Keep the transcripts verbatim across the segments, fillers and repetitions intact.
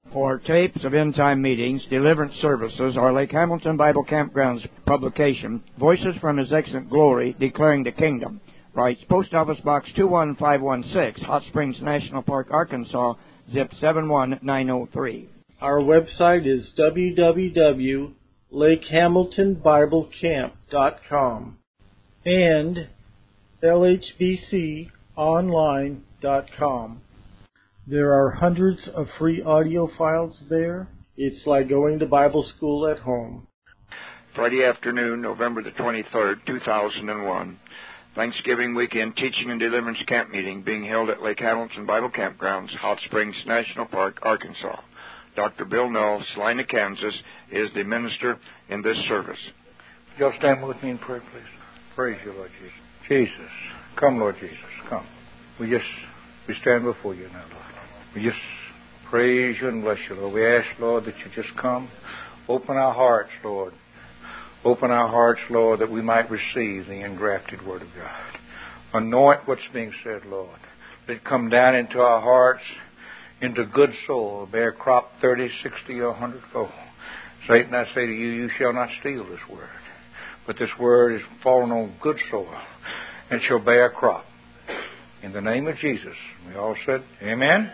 For tapes of end-time meetings, deliverance services, or Lake Hamilton Bible Campground's publication, Voices from His Excellent Glory, Declaring the Kingdom, writes Post Office Box two one five one six, Hot Springs National Park, Arkansas, zip seven one nine zero three. Our website is w w w dot lake hamilton bible camp dot com and l h b c online dot com. There are hundreds of free audio files there. It's like going to Bible school at home. Friday afternoon, November the twenty-third, two thousand one. Thanksgiving weekend teaching and deliverance camp meeting being held at Lake Hamilton Bible Campgrounds, Hot Springs National Park, Arkansas. Doctor Bill Null, Salina, Kansas, is the minister in this service. You'll stand with me in prayer, please. Praise you, Lord Jesus. Jesus, come, Lord Jesus, come. We just, we stand before you now, Lord. We just praise you and bless you, Lord. We ask, Lord, that you just come. Open our hearts, Lord. Open our hearts, Lord, that we might receive the engrafted Word of God. Anoint what's being said, Lord. Let it come down into our hearts, into good soil, bear crop thirty, sixty, or a hundredfold. Satan, I say to you, you shall not steal this Word. But this Word is fallen on good soil and shall bear crop. In the name of Jesus. We all said, Amen?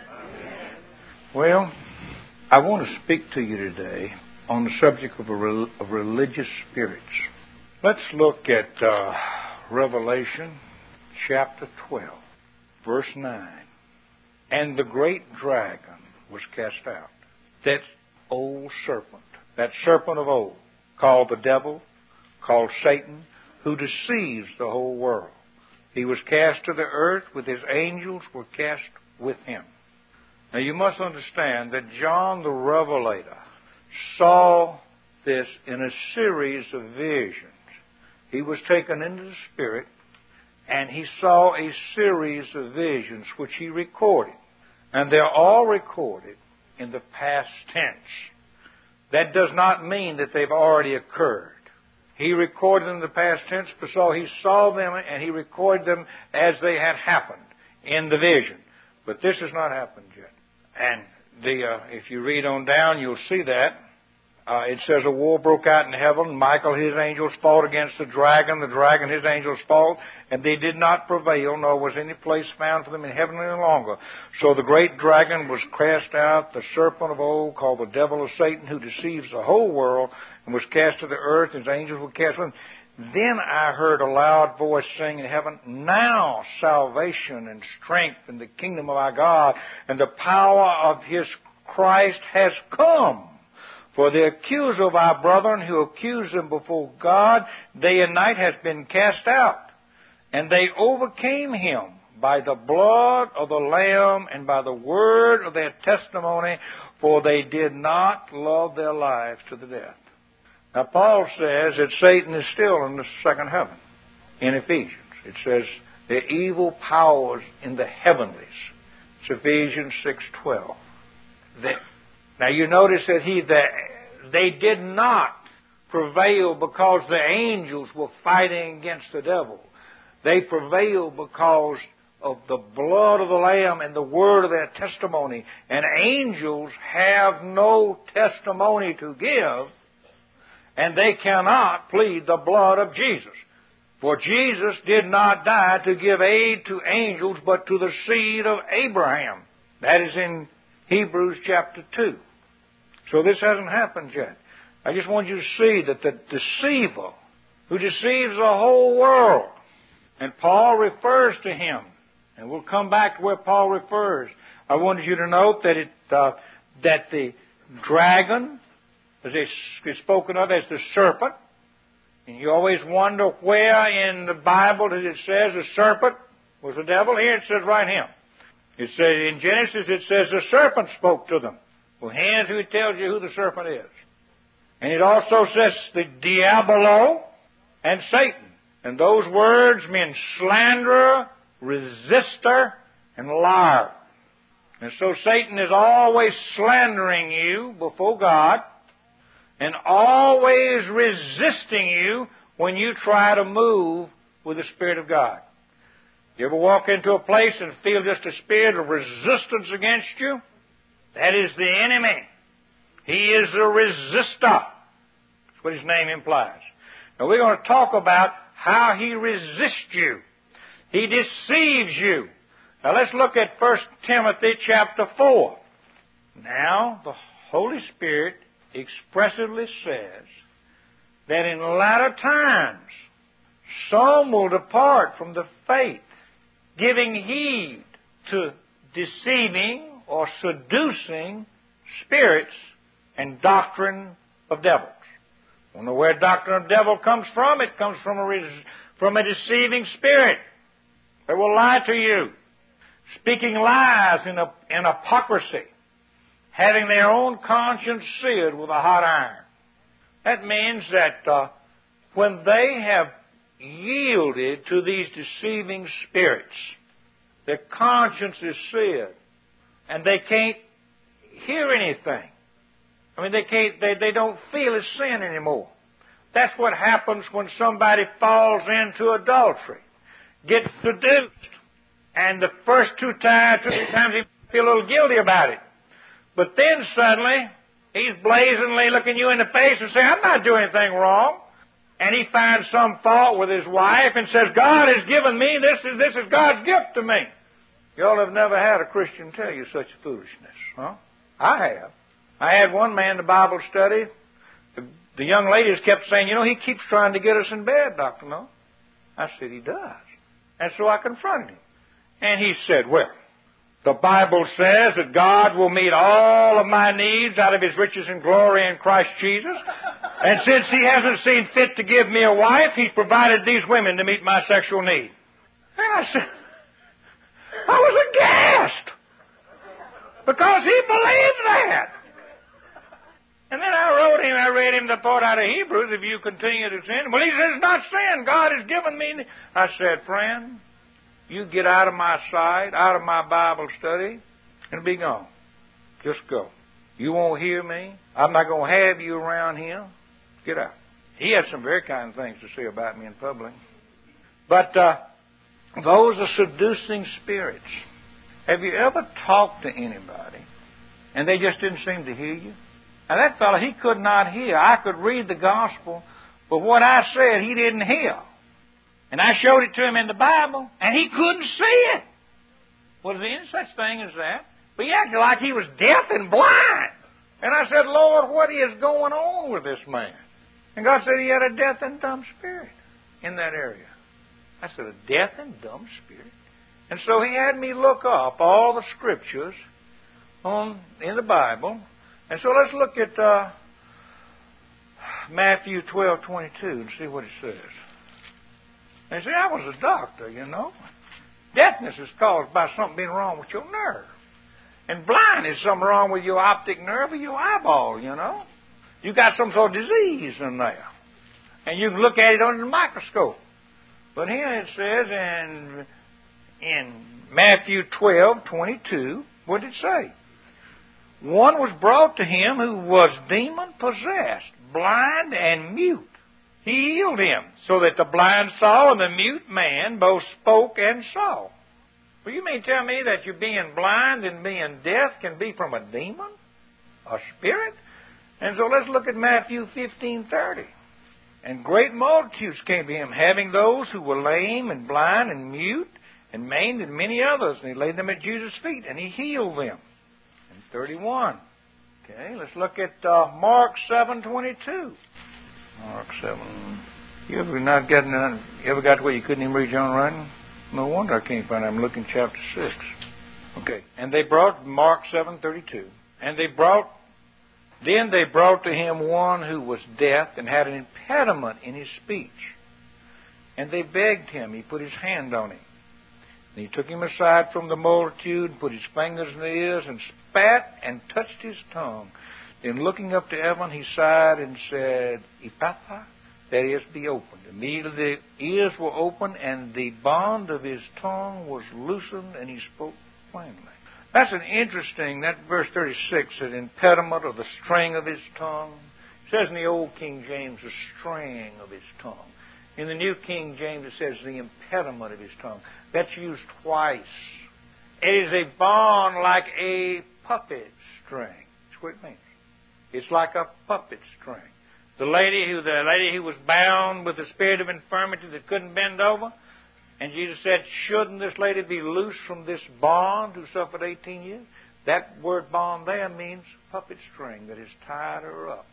Well, I want to speak to you today on the subject of, a rel- of religious spirits. Let's look at uh, Revelation chapter twelve, verse nine. And the great dragon was cast out, that old serpent, that serpent of old, called the devil, called Satan, who deceives the whole world. He was cast to the earth, with his angels were cast with him. Now you must understand that John the Revelator saw this in a series of visions. He was taken into the Spirit, and he saw a series of visions which he recorded. And they're all recorded in the past tense. That does not mean that they've already occurred. He recorded them in the past tense, so he saw them and he recorded them as they had happened in the vision. But this has not happened yet. And the uh, if you read on down, you'll see that. Uh, it says a war broke out in heaven. Michael, his angels, fought against the dragon. The dragon, his angels, fought, and they did not prevail, nor was any place found for them in heaven any longer. So the great dragon was cast out, the serpent of old, called the devil of Satan, who deceives the whole world, and was cast to the earth, and his angels were cast with him. Then I heard a loud voice saying in heaven, now salvation and strength in the kingdom of our God, and the power of his Christ has come. For the accuser of our brethren who accused them before God day and night has been cast out. And they overcame him by the blood of the Lamb and by the word of their testimony, for they did not love their lives to the death. Now Paul says that Satan is still in the second heaven in Ephesians. It says the evil powers in the heavenlies. It's Ephesians six twelve. They, Now you notice that he that they did not prevail because the angels were fighting against the devil. They prevailed because of the blood of the Lamb and the word of their testimony. And angels have no testimony to give, and they cannot plead the blood of Jesus. For Jesus did not die to give aid to angels, but to the seed of Abraham. That is in Hebrews chapter two. So this hasn't happened yet. I just want you to see that the deceiver who deceives the whole world, and Paul refers to him, and we'll come back to where Paul refers. I wanted you to note that it uh, that the dragon, as is spoken of as the serpent, and you always wonder where in the Bible that it says the serpent was the devil. Here it says right here. It says in Genesis it says the serpent spoke to them. Well, here's who tells you who the serpent is. And it also says the Diabolo and Satan. And those words mean slanderer, resistor, and liar. And so Satan is always slandering you before God and always resisting you when you try to move with the Spirit of God. You ever walk into a place and feel just a spirit of resistance against you? That is the enemy. He is a resistor. That's what his name implies. Now we're going to talk about how he resists you. He deceives you. Now let's look at First Timothy chapter four. Now the Holy Spirit expressively says that in latter times some will depart from the faith, giving heed to deceiving or seducing spirits and doctrine of devils. You know where doctrine of devil comes from? It comes from a, res- from a deceiving spirit that will lie to you, speaking lies in, a, in hypocrisy, having their own conscience seared with a hot iron. That means that uh, when they have yielded to these deceiving spirits, their conscience is seared, and they can't hear anything. I mean, they can't. They, they don't feel a sin anymore. That's what happens when somebody falls into adultery, gets seduced, and the first two times, two three times, he feel a little guilty about it. But then suddenly, he's blazingly looking you in the face and saying, "I'm not doing anything wrong." And he finds some fault with his wife and says, "God has given me, this is this is God's gift to me." Y'all have never had a Christian tell you such foolishness, huh? I have. I had one man in the Bible study. The, the young ladies kept saying, "You know, he keeps trying to get us in bed, Doctor No." I said, "He does." And so I confronted him. And he said, "Well, the Bible says that God will meet all of my needs out of His riches and glory in Christ Jesus. And since He hasn't seen fit to give me a wife, He's provided these women to meet my sexual need." And I said, I was aghast, because he believed that. And then I wrote him, I read him the part out of Hebrews, if you continue to sin. Well, he says, "It's not sin. God has given me." I said, "Friend, you get out of my sight, out of my Bible study, and be gone. Just go. You won't hear me. I'm not going to have you around here. Get out." He had some very kind things to say about me in public. But uh, those are seducing spirits. Have you ever talked to anybody and they just didn't seem to hear you? Now that fellow, he could not hear. I could read the gospel, but what I said he didn't hear. And I showed it to him in the Bible, and he couldn't see it. Was there any such thing as that? But he acted like he was deaf and blind. And I said, "Lord, what is going on with this man?" And God said he had a deaf and dumb spirit in that area. I said, "A deaf and dumb spirit?" And so he had me look up all the scriptures on in the Bible. And so let's look at uh, Matthew twelve twenty-two and see what it says. And see, I was a doctor, you know. Deafness is caused by something being wrong with your nerve. And blind is something wrong with your optic nerve or your eyeball, you know. You got some sort of disease in there. And you can look at it under the microscope. But here it says in, in Matthew twelve twenty-two, what did it say? "One was brought to him who was demon-possessed, blind and mute. He healed him, so that the blind saw and the mute man both spoke and saw." Well, you mean tell me that you being blind and being deaf can be from a demon? A spirit? And so let's look at Matthew fifteen thirty. "And great multitudes came to him, having those who were lame and blind and mute and maimed and many others. And he laid them at Jesus' feet, and he healed them." And thirty-one. Okay, let's look at uh, Mark seven twenty-two. Mark seven. You ever not gotten? You ever got to where you couldn't even read your own writing? No wonder I can't find it. I'm looking chapter six. Okay, and they brought Mark seven thirty-two, and they brought. Then they brought to him one who was deaf and had an impediment in his speech. And they begged him. He put his hand on him. And he took him aside from the multitude, and put his fingers in the ears, and spat and touched his tongue. Then looking up to heaven, he sighed and said, "Ephphatha," that is, be opened. Immediately the ears were opened, and the bond of his tongue was loosened, and he spoke plainly. That's an interesting, that verse thirty-six, an impediment or the string of his tongue. It says in the Old King James, the string of his tongue. In the New King James, it says the impediment of his tongue. That's used twice. It is a bond like a puppet string. That's what it means. It's like a puppet string. The lady who the lady who was bound with the spirit of infirmity that couldn't bend over, and Jesus said, shouldn't this lady be loosed from this bond who suffered eighteen years? That word bond there means puppet string that has tied her up.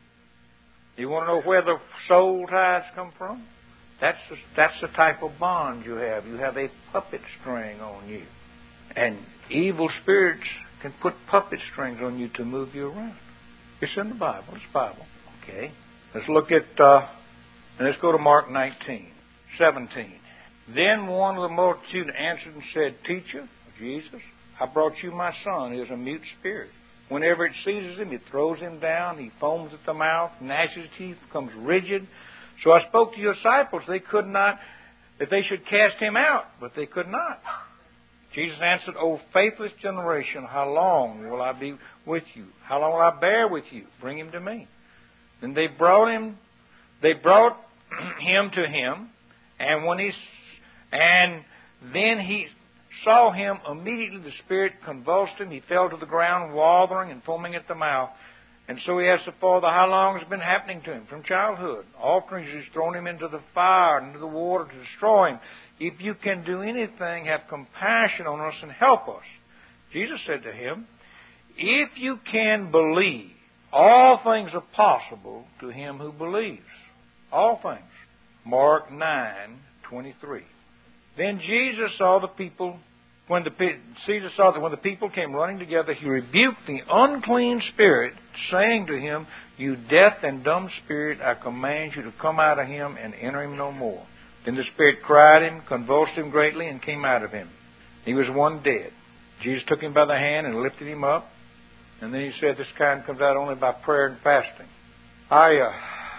You want to know where the soul ties come from? That's the, that's the type of bond you have. You have a puppet string on you. And evil spirits can put puppet strings on you to move you around. It's in the Bible. It's Bible. Okay. Let's look at, uh, let's go to Mark nineteen, seventeen. Then one of the multitude answered and said, Teacher, Jesus, I brought you my son. He is a mute spirit. Whenever it seizes him, it throws him down. He foams at the mouth, gnashes his teeth, becomes rigid. So I spoke to your disciples. They could not, that they should cast him out, but they could not. Jesus answered, O faithless generation, how long will I be with you? How long will I bear with you? Bring him to me. Then they brought him, they brought him to him, and when he, and then he saw him, immediately the spirit convulsed him. He fell to the ground, wathering and foaming at the mouth. And so he asked the Father, how long has it been happening to him? From childhood. Often he's thrown him into the fire, into the water to destroy him. If you can do anything, have compassion on us and help us. Jesus said to him, if you can believe, all things are possible to him who believes. All things. Mark nine twenty-three. Then Jesus saw the people, when the Jesus saw that when the people came running together, he rebuked the unclean spirit, saying to him, You deaf and dumb spirit, I command you to come out of him and enter him no more. Then the spirit cried him, convulsed him greatly, and came out of him. He was one dead. Jesus took him by the hand and lifted him up. And then he said, this kind comes out only by prayer and fasting. I, uh,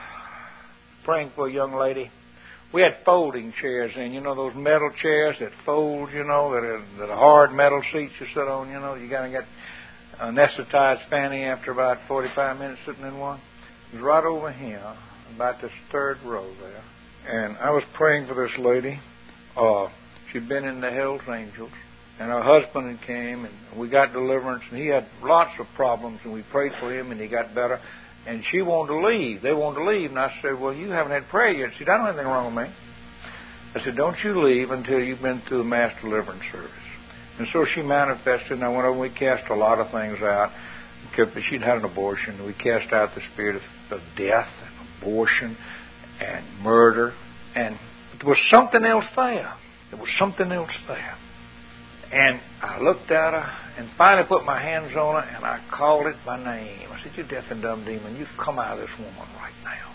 praying for a young lady. We had folding chairs in, you know, those metal chairs that fold, you know, that are, that are hard metal seats you sit on, you know. You got to get anesthetized fanny after about forty-five minutes sitting in one. It was right over here, about this third row there. And I was praying for this lady. Uh, she'd been in the Hells Angels. And her husband came, and we got deliverance, and he had lots of problems, and we prayed for him, and he got better. And she wanted to leave. They wanted to leave. And I said, well, you haven't had prayer yet. She said, I don't have anything wrong with me. I said, don't you leave until you've been through a mass deliverance service. And so she manifested, and I went over and we cast a lot of things out. She'd had an abortion. We cast out the spirit of, of death and abortion and murder. And there was something else there. There was something else there. And I looked at her and finally put my hands on her and I called it by name. I said, you deaf and dumb demon, you've come out of this woman right now.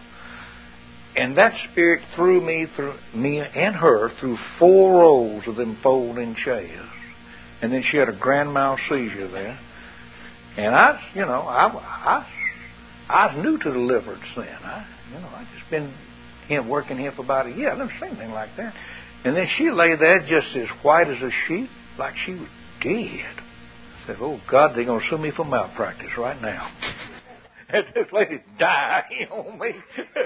And that spirit threw me, through me and her, through four rows of them folding chairs. And then she had a grand mal seizure there. And I, you know, I, I, I was new to deliverance then. I, you know, I'd just been here working here for about a year. I've never seen anything like that. And then she lay there just as white as a sheet, like she was dead. I said, oh, God, they're going to sue me for malpractice right now. And this lady died on me.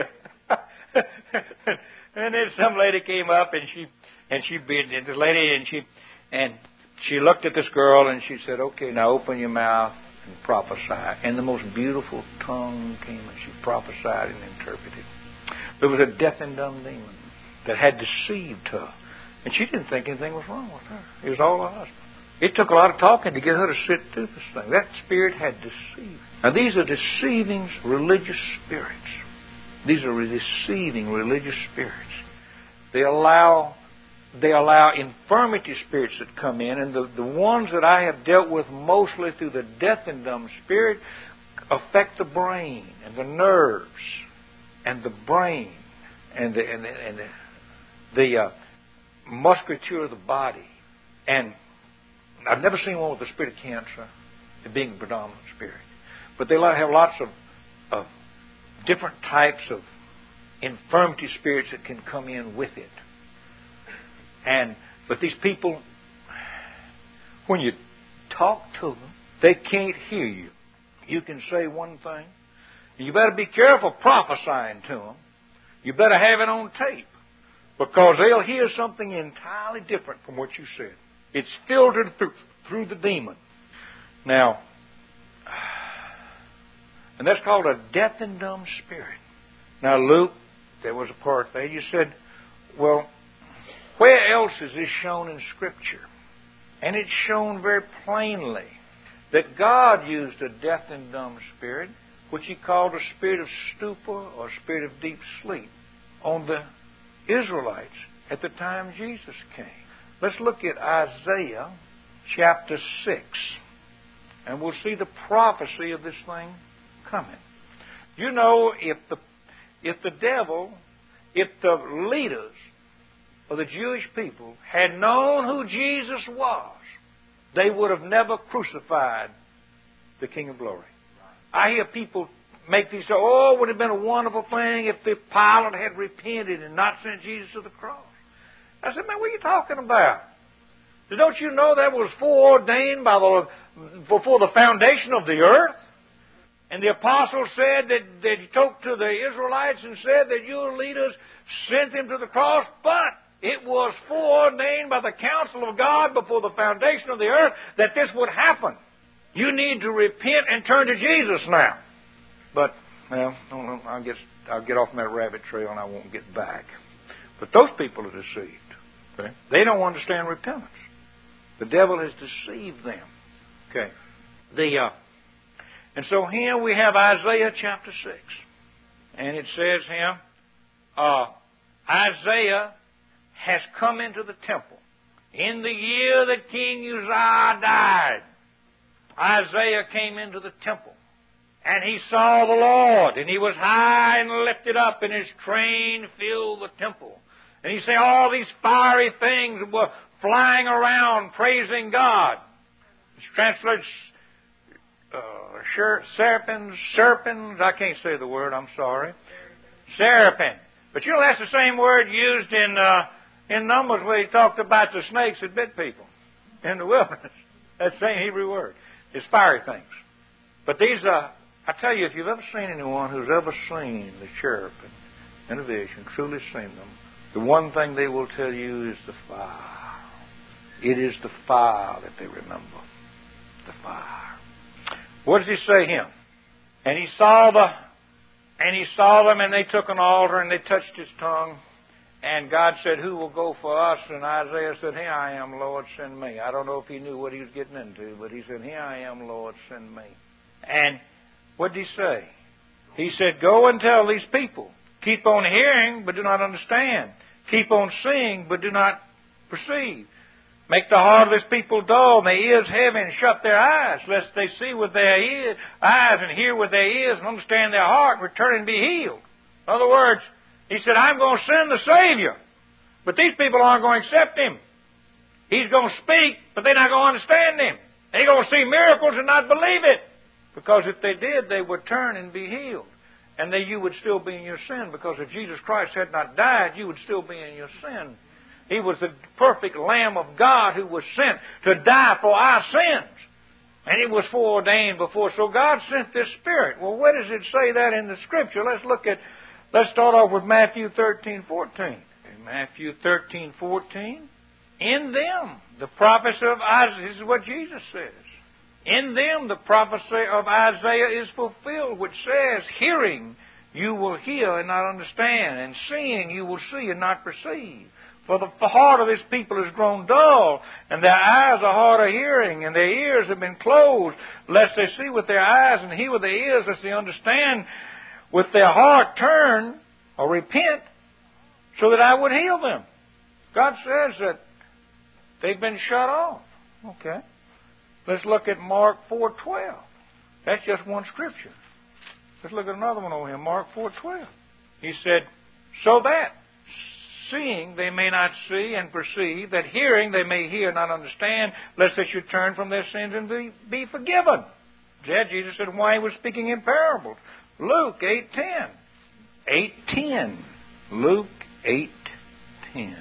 And then some lady came up and she and she beat this lady and she and she looked at this girl and she said, okay, now open your mouth and prophesy. And the most beautiful tongue came and she prophesied and interpreted. There was a deaf and dumb demon that had deceived her. And she didn't think anything was wrong with her. It was all her husband. It took a lot of talking to get her to sit through this thing. That spirit had deceived. Now these are deceiving religious spirits. These are deceiving religious spirits. They allow they allow infirmity spirits that come in, and the, the ones that I have dealt with mostly through the deaf and dumb spirit affect the brain and the nerves and the brain and the and the, and the, the uh, musculature of the body. And I've never seen one with the spirit of cancer, it being a predominant spirit. But they have lots of, of different types of infirmity spirits that can come in with it. And but these people, when you talk to them, they can't hear you. You can say one thing. You better be careful prophesying to them. You better have it on tape, because they'll hear something entirely different from what you said. It's filtered through, through the demon. Now, and that's called a deaf and dumb spirit. Now, Luke, there was a part there. You said, well, where else is this shown in Scripture? And it's shown very plainly that God used a deaf and dumb spirit, which He called a spirit of stupor or spirit of deep sleep, on the Israelites at the time Jesus came. Let's look at Isaiah chapter six, and we'll see the prophecy of this thing coming. You know, if the if the devil, if the leaders of the Jewish people had known who Jesus was, they would have never crucified the King of Glory. I hear people make these say, oh, it would have been a wonderful thing if the Pilate had repented and not sent Jesus to the cross. I said, man, what are you talking about? Don't you know that was foreordained by the, before the foundation of the earth? And the apostle said that, that he talked to the Israelites and said that your leaders sent them to the cross, but it was foreordained by the counsel of God before the foundation of the earth that this would happen. You need to repent and turn to Jesus now. But, well, I'll get, I'll get off on that rabbit trail and I won't get back. But those people are deceived. Okay? They don't understand repentance. The devil has deceived them. Okay. The uh, and so here we have Isaiah chapter six, and it says here, uh, Isaiah has come into the temple in the year that King Uzziah died. Isaiah came into the temple, and he saw the Lord, and He was high and lifted up, and His train filled the temple. And he said all these fiery things were flying around praising God. It's translated uh, serpents, serpents. I can't say the word, I'm sorry. Seraphim. But you know that's the same word used in uh, in Numbers where He talked about the snakes that bit people in the wilderness. That same Hebrew word. It's fiery things. But these, uh, I tell you, if you've ever seen anyone who's ever seen the cherubim in a vision, truly seen them, the one thing they will tell you is the fire. It is the fire that they remember. The fire. What does He say here? And he saw the, and he saw them, and they took an altar, and they touched His tongue. And God said, who will go for us? And Isaiah said, here I am, Lord, send me. I don't know if he knew what he was getting into, but he said, here I am, Lord, send me. And what did He say? He said, go and tell these people. Keep on hearing, but do not understand. Keep on seeing, but do not perceive. Make the heart of this people dull, and their ears heavy, and shut their eyes, lest they see with their ears, eyes and hear with their ears, and understand their heart, and return and be healed. In other words, He said, I'm going to send the Savior, but these people aren't going to accept Him. He's going to speak, but they're not going to understand Him. They're going to see miracles and not believe it, because if they did, they would turn and be healed. And then you would still be in your sin, because if Jesus Christ had not died, you would still be in your sin. He was the perfect Lamb of God who was sent to die for our sins. And it was foreordained before. So God sent this Spirit. Well, where does it say that in the Scripture? Let's look at, let's start off with Matthew thirteen fourteen. In Matthew thirteen fourteen, in them, the prophecy of Isaiah, this is what Jesus says. In them the prophecy of Isaiah is fulfilled, which says, hearing you will hear and not understand, and seeing you will see and not perceive. For the, the heart of this people is grown dull, and their eyes are hard of hearing, and their ears have been closed, lest they see with their eyes and hear with their ears, lest they understand with their heart turn or repent, so that I would heal them. God says that they've been shut off. Okay. Let's look at Mark four twelve. That's just one scripture. Let's look at another one over here, Mark four twelve. He said, so that seeing they may not see and perceive, that hearing they may hear and not understand, lest they should turn from their sins and be, be forgiven. That Jesus said why He was speaking in parables. Luke eight ten. eight ten. Luke eight ten.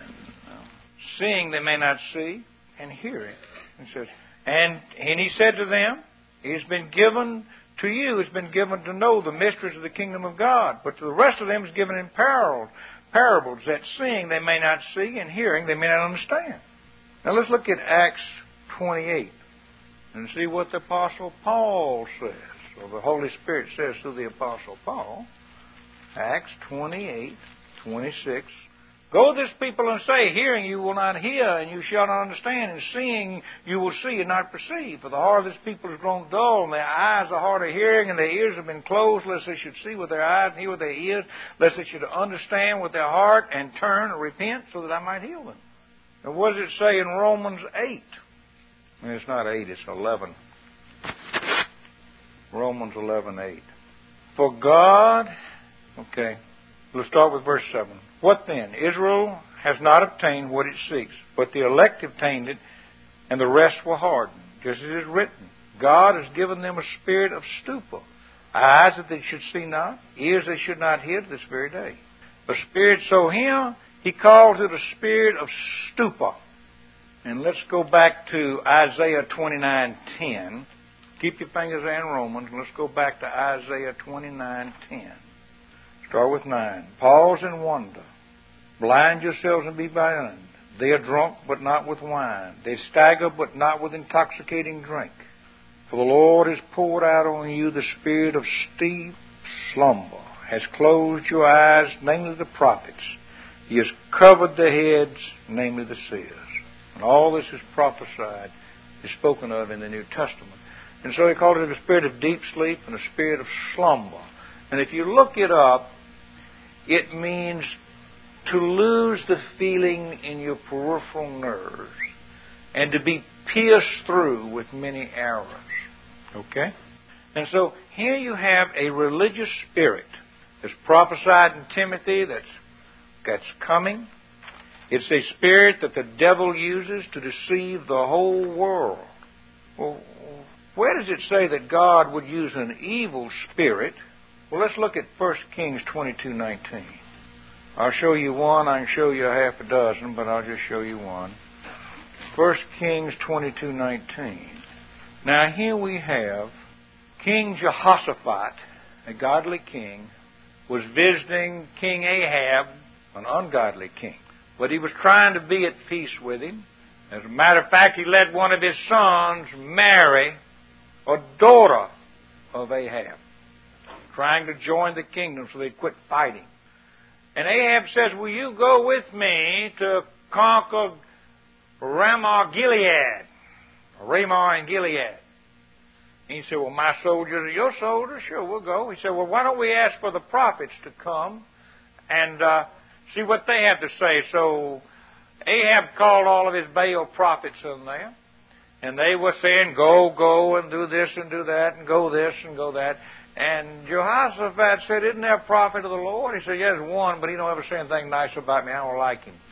Seeing they may not see, and hearing. He says, and, and He said to them, it's been given to you, it's been given to know the mysteries of the kingdom of God. But to the rest of them is given in parables, parables that seeing they may not see, and hearing they may not understand. Now let's look at Acts twenty-eight. and see what the Apostle Paul says, or the Holy Spirit says through the Apostle Paul. Acts twenty-eight, twenty-six. Go to this people and say, hearing you will not hear, and you shall not understand, and seeing you will see and not perceive. For the heart of this people has grown dull, and their eyes are hard of hearing, and their ears have been closed, lest they should see with their eyes and hear with their ears, lest they should understand with their heart and turn and repent, so that I might heal them. And what does it say in Romans eight? And it's not eight, it's eleven. Romans eleven, eight. For God, okay, let's start with verse seven. What then? Israel has not obtained what it seeks, but the elect obtained it, and the rest were hardened. Just as it is written, God has given them a spirit of stupor, eyes that they should see not, ears they should not hear to this very day. A spirit so here, he calls it a spirit of stupor. And let's go back to Isaiah twenty-nine ten. Keep your fingers there in Romans, and let's go back to Isaiah twenty-nine ten. Start with nine. Pause and wonder. Blind yourselves and be blind. They are drunk, but not with wine. They stagger, but not with intoxicating drink. For the Lord has poured out on you the spirit of deep slumber, has closed your eyes, namely the prophets. He has covered the heads, namely the seers. And all this is prophesied, is spoken of in the New Testament. And so he called it a spirit of deep sleep and a spirit of slumber. And if you look it up, it means to lose the feeling in your peripheral nerves and to be pierced through with many arrows. Okay? And so here you have a religious spirit that's prophesied in Timothy that's, that's coming. It's a spirit that the devil uses to deceive the whole world. Well, where does it say that God would use an evil spirit? Well, let's look at First Kings twenty-two nineteen. I'll show you one. I can show you a half a dozen, but I'll just show you one. First Kings twenty-two nineteen. Now, here we have King Jehoshaphat, a godly king, was visiting King Ahab, an ungodly king. But he was trying to be at peace with him. As a matter of fact, he let one of his sons marry a daughter of Ahab, trying to join the kingdom so they'd quit fighting. And Ahab says, will you go with me to conquer Ramoth Gilead? Ramoth and Gilead. And he said, well, my soldiers are your soldiers. Sure, we'll go. He said, well, why don't we ask for the prophets to come and uh, see what they have to say. So Ahab called all of his Baal prophets in there. And they were saying, go, go, and do this and do that, and go this and go that. And Jehoshaphat said, isn't there a prophet of the Lord? He said, yes, one, but he don't ever say anything nice about me. I don't like him.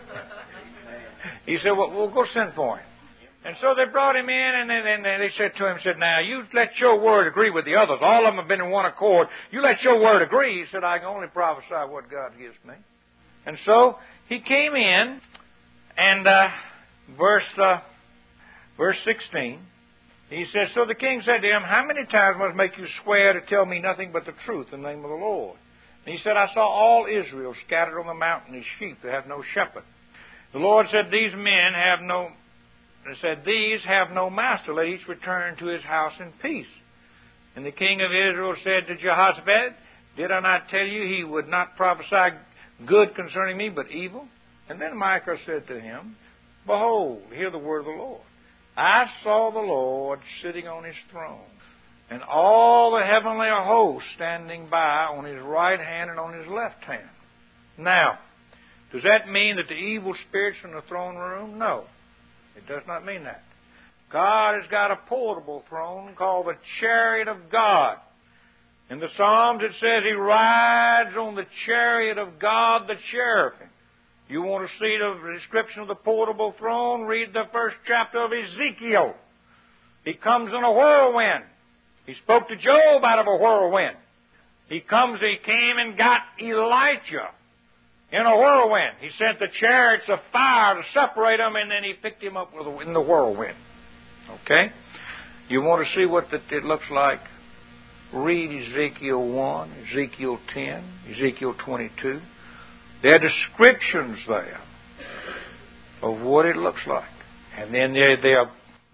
He said, well, we'll go send for him. And so they brought him in, and then and they said to him, said, now, you let your word agree with the others. All of them have been in one accord. You let your word agree. He said, I can only prophesy what God gives me. And so he came in, and uh, verse uh, verse sixteen, he says, so the king said to him, how many times must I make you swear to tell me nothing but the truth in the name of the Lord? And he said, I saw all Israel scattered on the mountain as sheep that have no shepherd. The Lord said, these men have no, said, these have no master. Let each return to his house in peace. And the king of Israel said to Jehoshaphat, did I not tell you he would not prophesy good concerning me, but evil? And then Micah said to him, behold, hear the word of the Lord. I saw the Lord sitting on his throne, and all the heavenly host standing by on his right hand and on his left hand. Now, does that mean that the evil spirits in the throne room? No, it does not mean that. God has got a portable throne called the chariot of God. In the Psalms it says he rides on the chariot of God, the cherubim. You want to see the description of the portable throne? Read the first chapter of Ezekiel. He comes in a whirlwind. He spoke to Job out of a whirlwind. He comes, he came and got Elijah in a whirlwind. He sent the chariots of fire to separate them, and then he picked him up in the whirlwind. Okay? You want to see what it looks like? Read Ezekiel one, Ezekiel ten, Ezekiel twenty-two. There are descriptions there of what it looks like. And then there, there are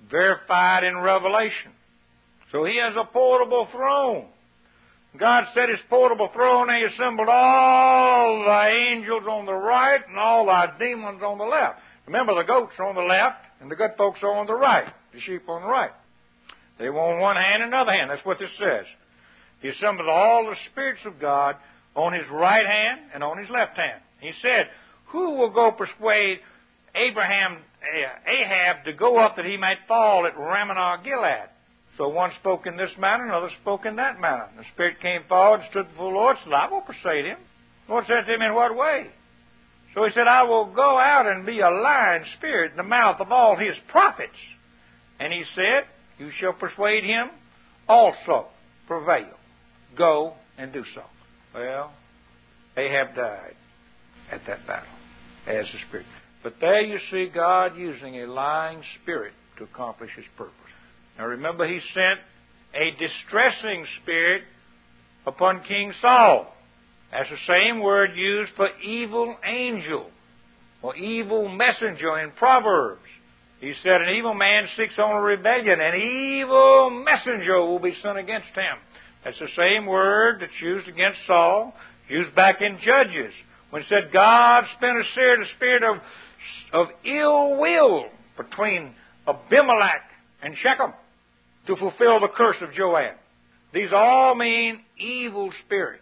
verified in Revelation. So He has a portable throne. God set His portable throne and He assembled all the angels on the right and all the demons on the left. Remember, the goats are on the left and the good folks are on the right, the sheep on the right. They were on one hand and another hand. That's what this says. He assembled all the spirits of God on His right hand and on His left hand. He said, who will go persuade Abraham, Ahab to go up that he might fall at Ramoth Gilead? So one spoke in this manner, another spoke in that manner. The Spirit came forward and stood before the Lord and said, I will persuade him. The Lord said to him, in what way? So he said, I will go out and be a lying spirit in the mouth of all his prophets. And he said, you shall persuade him also. Prevail. Go and do so. Well, Ahab died at that battle as the Spirit. But there you see God using a lying spirit to accomplish His purpose. Now remember, He sent a distressing spirit upon King Saul. That's the same word used for evil angel or evil messenger in Proverbs. He said, an evil man seeks on a rebellion, an evil messenger will be sent against him. That's the same word that's used against Saul, used back in Judges, when it said God spent a spirit of, of ill will between Abimelech and Shechem to fulfill the curse of Joab. These all mean evil spirits,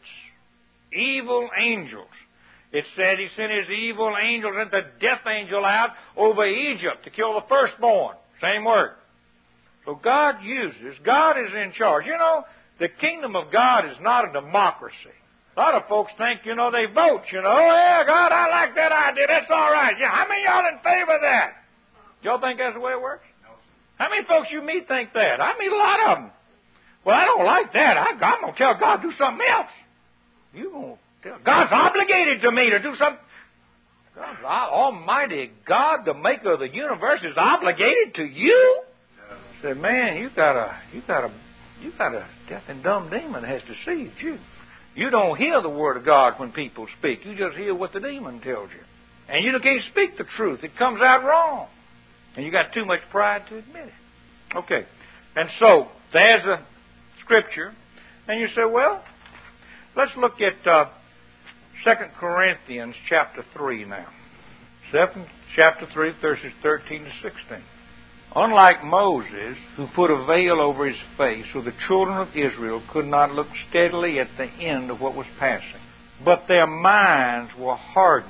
evil angels. It said He sent His evil angels and the death angel out over Egypt to kill the firstborn. Same word. So God uses, God is in charge. You know, the kingdom of God is not a democracy. A lot of folks think, you know, they vote, you know, yeah, God, I like that idea, that's all right. Yeah, how many of y'all in favor of that? Y'all think that's the way it works? How many folks you meet think that? I meet a lot of them. Well, I don't like that. I, I'm going to tell God to do something else. You going to tell God's obligated to me to do something. God, Almighty God, the maker of the universe, is obligated to you? I said, man, you got a, you got a, you got a deaf and dumb demon that has deceived you. You don't hear the word of God when people speak. You just hear what the demon tells you. And you can't speak the truth. It comes out wrong. And you got too much pride to admit it. Okay. And so, there's a scripture. And you say, well, let's look at uh, Second Corinthians chapter three now. Second, chapter three, verses thirteen to sixteen. Unlike Moses, who put a veil over his face, so the children of Israel could not look steadily at the end of what was passing. But their minds were hardened.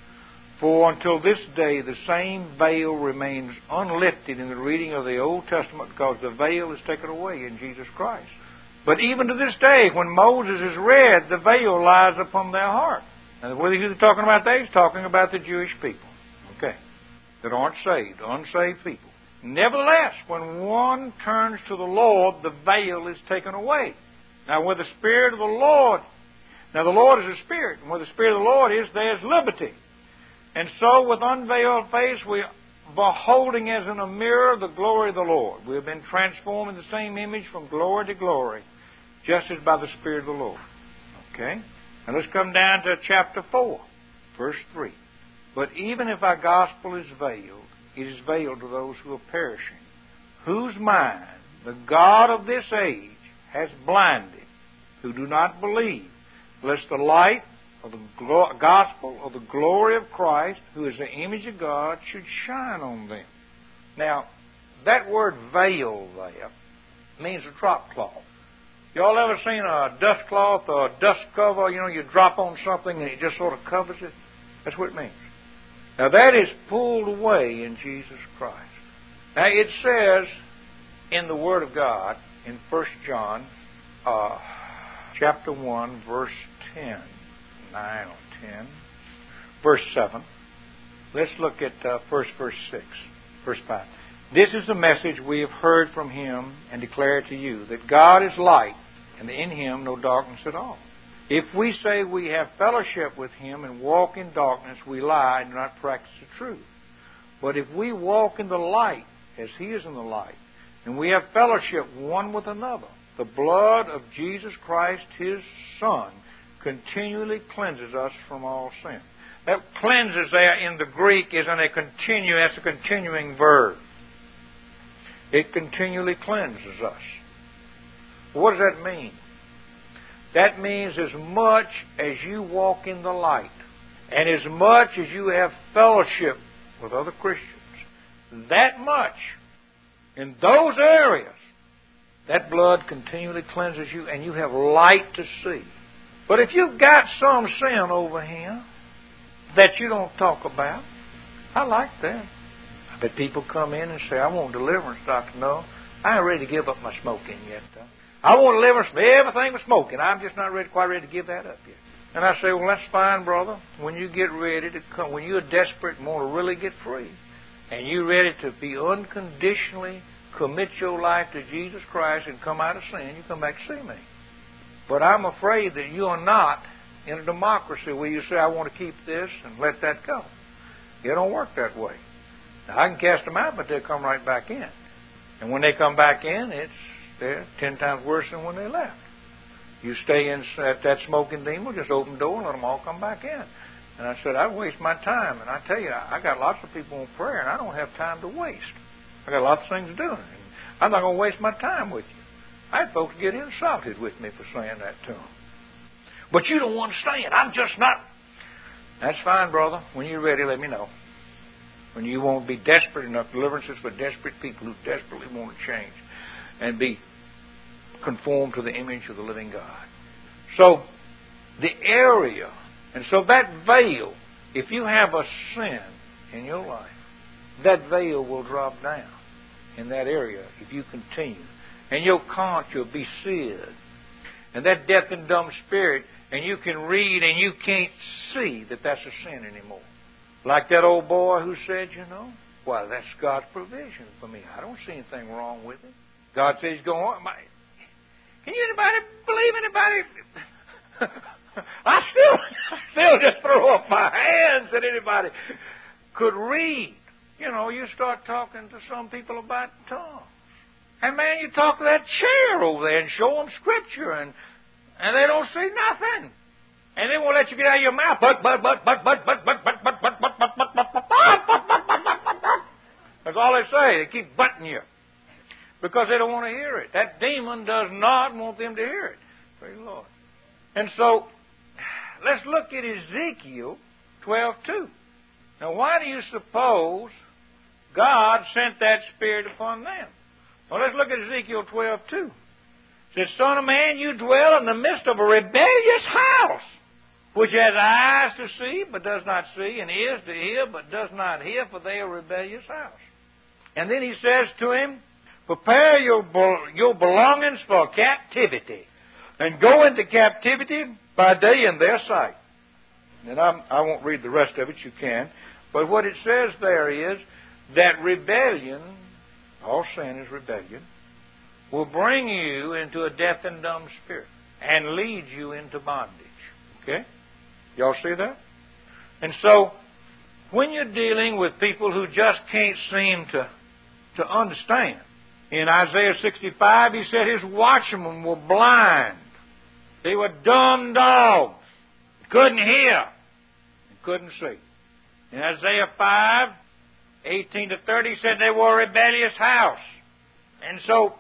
For until this day the same veil remains unlifted in the reading of the Old Testament, because the veil is taken away in Jesus Christ. But even to this day, when Moses is read, the veil lies upon their heart. And whether he's talking about that, he's talking about the Jewish people, okay, that aren't saved, unsaved people. Nevertheless, when one turns to the Lord, the veil is taken away. Now, where the Spirit of the Lord, now the Lord is a Spirit, and where the Spirit of the Lord is, there's liberty. And so, with unveiled face, we are beholding as in a mirror the glory of the Lord. We have been transformed in the same image from glory to glory, just as by the Spirit of the Lord. Okay? Now let's come down to chapter four, verse three. But even if our gospel is veiled, it is veiled to those who are perishing, whose mind the God of this age has blinded, who do not believe, lest the light of the glo- gospel of the glory of Christ, who is the image of God, should shine on them. Now, that word veil there means a drop cloth. Y'all ever seen a dust cloth or a dust cover? You know, you drop on something and it just sort of covers it? That's what it means. Now, that is pulled away in Jesus Christ. Now, it says in the Word of God, in First John uh, chapter one, verse ten, nine or ten, verse seven. Let's look at uh, first verse six, verse five. This is the message we have heard from Him and declare to you, that God is light, and in Him no darkness at all. If we say we have fellowship with Him and walk in darkness, we lie and do not practice the truth. But if we walk in the light, as He is in the light, and we have fellowship one with another, the blood of Jesus Christ, His Son, continually cleanses us from all sin. That cleanses there in the Greek is in a continue, that's a continuing verb. It continually cleanses us. What does that mean? That means as much as you walk in the light and as much as you have fellowship with other Christians, that much in those areas, that blood continually cleanses you and you have light to see. But if you've got some sin over here that you don't talk about, I like that. I bet people come in and say, I want deliverance, Doctor. No, I ain't ready to give up my smoking yet, though. I want deliverance from everything but smoking. I'm just not ready, quite ready to give that up yet. And I say, well, that's fine, brother. When you get ready to come, when you're desperate and want to really get free, and you're ready to be unconditionally commit your life to Jesus Christ and come out of sin, you come back to see me. But I'm afraid that you are not in a democracy where you say, I want to keep this and let that go. It don't work that way. Now, I can cast them out, but they'll come right back in. And when they come back in, it's they're ten times worse than when they left. You stay in at that smoking demon, just open the door and let them all come back in. And I said, I waste my time. And I tell you, I got lots of people on prayer, and I don't have time to waste. I got lots of things to do. And I'm not going to waste my time with you. I had folks get insulted with me for saying that to them. But you don't understand. I'm just not. That's fine, brother. When you're ready, let me know. When you won't be desperate enough, deliverances for desperate people who desperately want to change and be conformed to the image of the living God. So, the area, and so that veil, if you have a sin in your life, that veil will drop down in that area if you continue. And your conscience will be seared. And that deaf and dumb spirit, and you can read and you can't see that that's a sin anymore. Like that old boy who said, you know, well, that's God's provision for me. I don't see anything wrong with it. God says, go on. My, can you anybody believe anybody? I still, I still just throw up my hands that anybody could read. You know, you start talking to some people about tongues. And man, you talk to that chair over there and show them Scripture, and and they don't see nothing. And they won't let you get out of your mouth. But, but, but, but, but, but, but, but, but, but, but, but, but, but, but. That's all they say. They keep butting you. Because they don't want to hear it. That demon does not want them to hear it. Praise the Lord. And so, let's look at Ezekiel twelve two. Now, why do you suppose God sent that spirit upon them? Well, let's look at Ezekiel twelve two. It says, Son of man, you dwell in the midst of a rebellious house, which has eyes to see, but does not see, and ears to hear, but does not hear, for they are a rebellious house. And then he says to him, prepare your, your belongings for captivity, and go into captivity by day in their sight. And I'm, I won't read the rest of it, you can. But what it says there is that rebellion, all sin is rebellion, will bring you into a deaf and dumb spirit and lead you into bondage. Okay? Y'all see that? And so, when you're dealing with people who just can't seem to, to understand, in Isaiah sixty-five, he said his watchmen were blind. They were dumb dogs. Couldn't hear. And couldn't see. In Isaiah five, eighteen to thirty, he said they were a rebellious house. And so,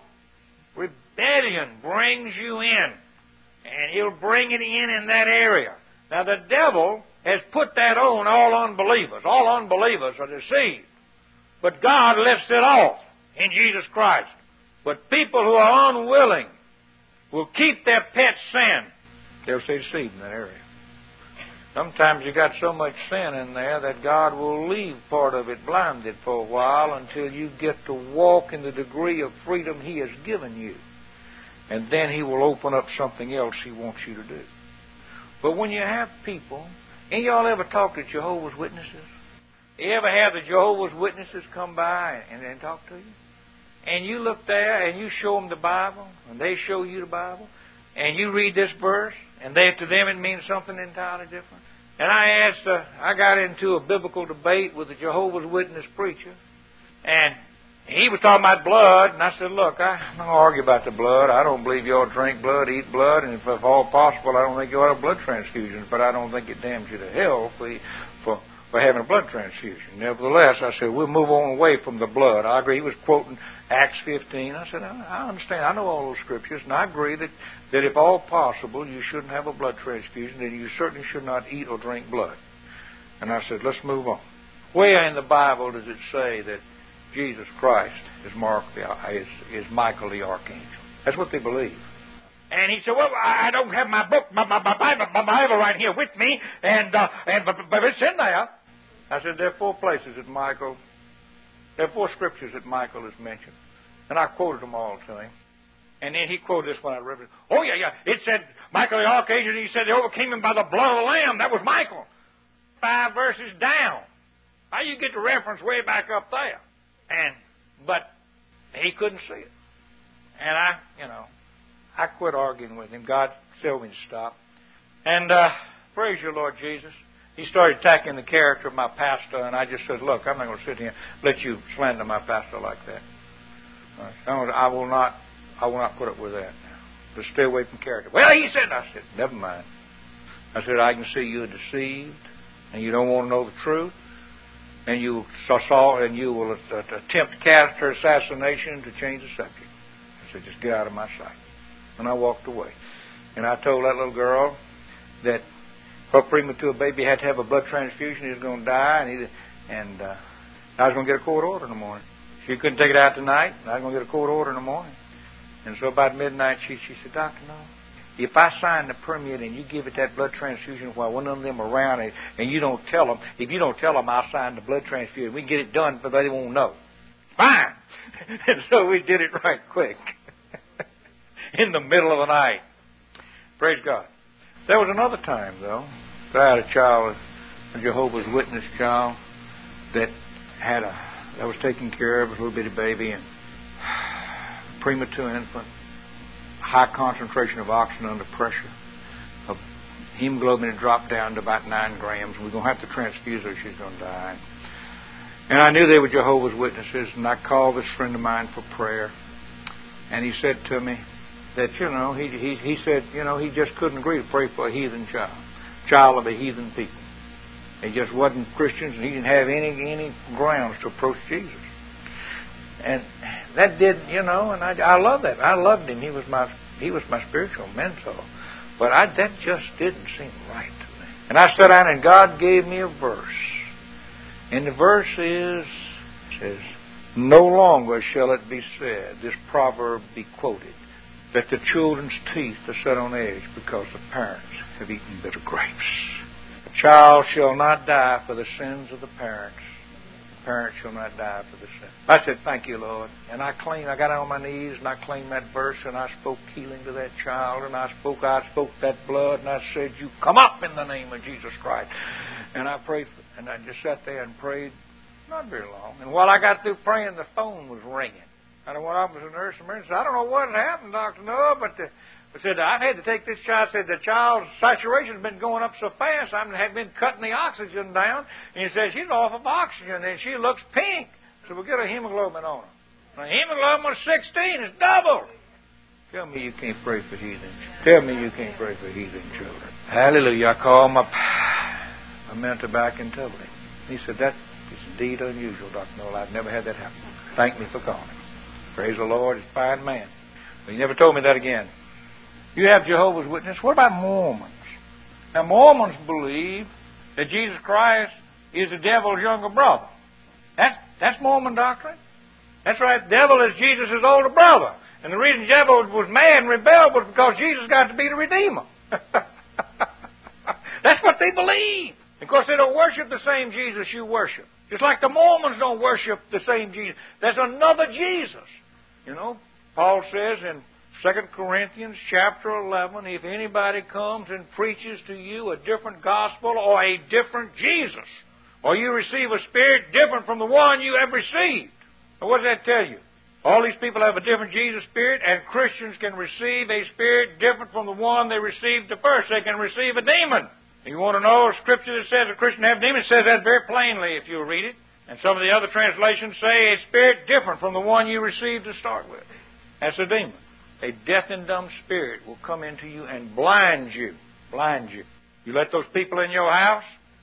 rebellion brings you in. And he'll bring it in in that area. Now, the devil has put that on all unbelievers. All unbelievers are deceived. But God lifts it off in Jesus Christ. But people who are unwilling will keep their pet sin. They'll stay deceived in that area. Sometimes you got so much sin in there that God will leave part of it blinded for a while until you get to walk in the degree of freedom He has given you. And then He will open up something else He wants you to do. But when you have people, ain't y'all ever talked to Jehovah's Witnesses? You ever have the Jehovah's Witnesses come by and, and talk to you? And you look there and you show them the Bible, and they show you the Bible, and you read this verse, and they, to them it means something entirely different. And I asked, uh, I got into a biblical debate with a Jehovah's Witness preacher, and he was talking about blood, and I said, look, I, I'm not going to argue about the blood. I don't believe you ought to drink blood, eat blood, and if, if all possible, I don't think you ought to have blood transfusions, but I don't think it damns you to hell for, for for having a blood transfusion. Nevertheless, I said, we'll move on away from the blood. I agree. He was quoting Acts fifteen. I said, I, I understand. I know all those scriptures, and I agree that, that if all possible, you shouldn't have a blood transfusion, and you certainly should not eat or drink blood. And I said, let's move on. Where in the Bible does it say that Jesus Christ is, Mark the, is, is Michael the Archangel? That's what they believe. And he said, well, I don't have my book, my, my, my, Bible, my Bible right here with me, and, uh, and but, but it's in there. I said, there are four places that Michael, there are four scriptures that Michael is mentioned. And I quoted them all to him. And then he quoted this one I read. Oh, yeah, yeah. It said, Michael the Archangel, and he said they overcame him by the blood of the Lamb. That was Michael. Five verses down. How you get the reference way back up there? And, but he couldn't see it. And I, you know, I quit arguing with him. God told me to stop. And uh, praise you, Lord Jesus. He started attacking the character of my pastor, and I just said, look, I'm not going to sit here and let you slander my pastor like that. I will not I will not put up with that now. But stay away from character. Well, he said, I said, never mind. I said, I can see you're deceived, and you don't want to know the truth, and you saw and you will attempt character assassination to change the subject. I said, just get out of my sight. And I walked away. And I told that little girl that her premature baby had to have a blood transfusion. He was going to die, and, he, and uh, I was going to get a court order in the morning. She couldn't take it out tonight, and I was going to get a court order in the morning. And so about midnight, she, she said, Doctor, no. If I sign the permit and you give it that blood transfusion while one of them around, and, and you don't tell them, if you don't tell them I'll sign the blood transfusion, we can get it done, but they won't know. Fine. And so we did it right quick. In the middle of the night. Praise God. There was another time, though, that I had a child, a Jehovah's Witness child, that had a, that was taken care of, a little bitty baby, and premature infant, high concentration of oxygen under pressure. Of hemoglobin had dropped down to about nine grams. We're going to have to transfuse her. She's going to die. And I knew they were Jehovah's Witnesses, and I called this friend of mine for prayer. And he said to me that, you know, he, he, he said, you know, he just couldn't agree to pray for a heathen child, child of a heathen people. He just wasn't Christians, and he didn't have any any grounds to approach Jesus. And that did, you know, and I, I love that. I loved him. He was my he was my spiritual mentor. But I, that just didn't seem right to me. And I sat down, and God gave me a verse. And the verse is, says, no longer shall it be said, this proverb be quoted, that the children's teeth are set on edge because the parents have eaten bitter grapes. A child shall not die for the sins of the parents. The parents shall not die for the sins. I said, thank you, Lord. And I claimed, I got on my knees and I claimed that verse, and I spoke healing to that child, and I spoke, I spoke that blood, and I said, you come up in the name of Jesus Christ. And I prayed, and I just sat there and prayed, not very long. And while I got through praying, the phone was ringing. And I went up to the nurse emergency. I don't know what had happened, Doctor Noah, but the, I said, I've had to take this child. I said, the child's saturation's been going up so fast, I have been cutting the oxygen down. And he said, she's off of oxygen, and she looks pink. So we'll get a hemoglobin on her. The hemoglobin was sixteen. It's double. Tell me you can't pray for heathens. Tell me you can't pray for heathen children. Hallelujah. I called my, my mentor back and told him. He said, that is indeed unusual, Doctor Noel. I've never had that happen. Thank me for calling. Praise the Lord. He's a fine man. But he never told me that again. You have Jehovah's Witnesses. What about Mormons? Now, Mormons believe that Jesus Christ is the devil's younger brother. That's, that's Mormon doctrine. That's right. The devil is Jesus' older brother. And the reason the devil was mad and rebelled was because Jesus got to be the Redeemer. That's what they believe. Of course, they don't worship the same Jesus you worship. Just like the Mormons don't worship the same Jesus. There's another Jesus. You know, Paul says in Second Corinthians chapter eleven, if anybody comes and preaches to you a different gospel or a different Jesus, or you receive a spirit different from the one you have received. Now, what does that tell you? All these people have a different Jesus spirit, and Christians can receive a spirit different from the one they received at first. They can receive a demon. You want to know a scripture that says a Christian have a demon? It says that very plainly if you read it. And some of the other translations say a spirit different from the one you received to start with. That's a demon. A deaf and dumb spirit will come into you and blind you. Blind you. You let those people in your house,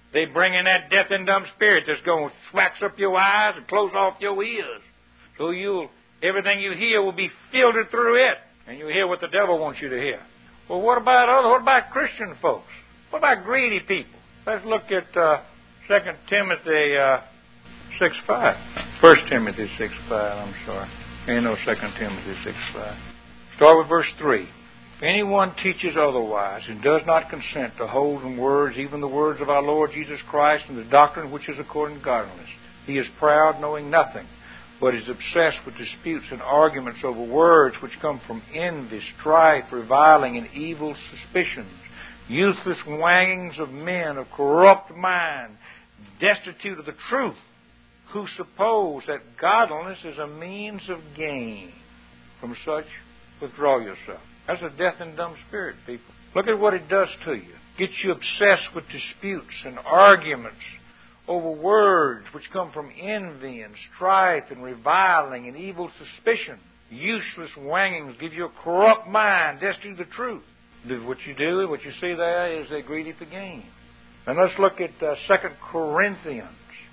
They bring in that deaf and dumb spirit that's going to wax up your eyes and close off your ears. So you'll, everything you hear will be filtered through it, and you'll hear what the devil wants you to hear. Well, what about other? What about Christian folks? What about greedy people? Let's look at uh, Second Timothy uh, six five. First Timothy six five, I'm sorry. Ain't no Second Timothy six five. Start with verse three. If anyone teaches otherwise and does not consent to hold in words even the words of our Lord Jesus Christ and the doctrine which is according to godliness, he is proud, knowing nothing, but is obsessed with disputes and arguments over words which come from envy, strife, reviling, and evil suspicions, useless wangings of men of corrupt mind, destitute of the truth, who suppose that godliness is a means of gain. From such, withdraw yourself. That's a deaf and dumb spirit, people. Look at what it does to you. Gets you obsessed with disputes and arguments over words which come from envy and strife and reviling and evil suspicion. Useless wangings give you a corrupt mind, destitute of the truth. What you do, what you see there is they're greedy for gain. And let's look at uh, Second Corinthians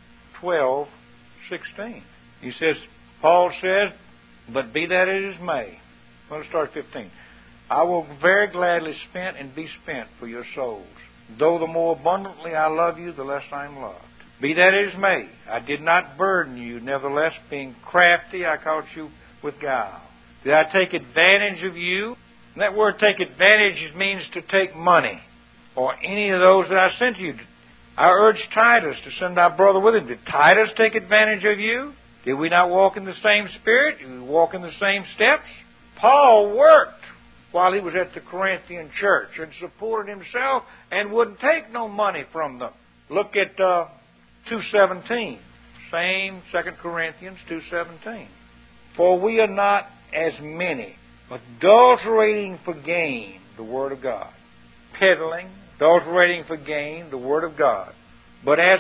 twelve sixteen. He says, Paul says, but be that as it may. Well, let's start at fifteen. I will very gladly spend and be spent for your souls. Though the more abundantly I love you, the less I am loved. Be that as may, I did not burden you. Nevertheless, being crafty, I caught you with guile. Did I take advantage of you? And that word take advantage means to take money, or any of those that I sent you. I urged Titus to send our brother with him. Did Titus take advantage of you? Did we not walk in the same spirit? Did we walk in the same steps? Paul worked while he was at the Corinthian church and supported himself and wouldn't take no money from them. Look at uh, two seventeen. Same Second Corinthians two seventeen. For we are not as many, adulterating for gain the Word of God. Peddling, adulterating for gain the Word of God. But as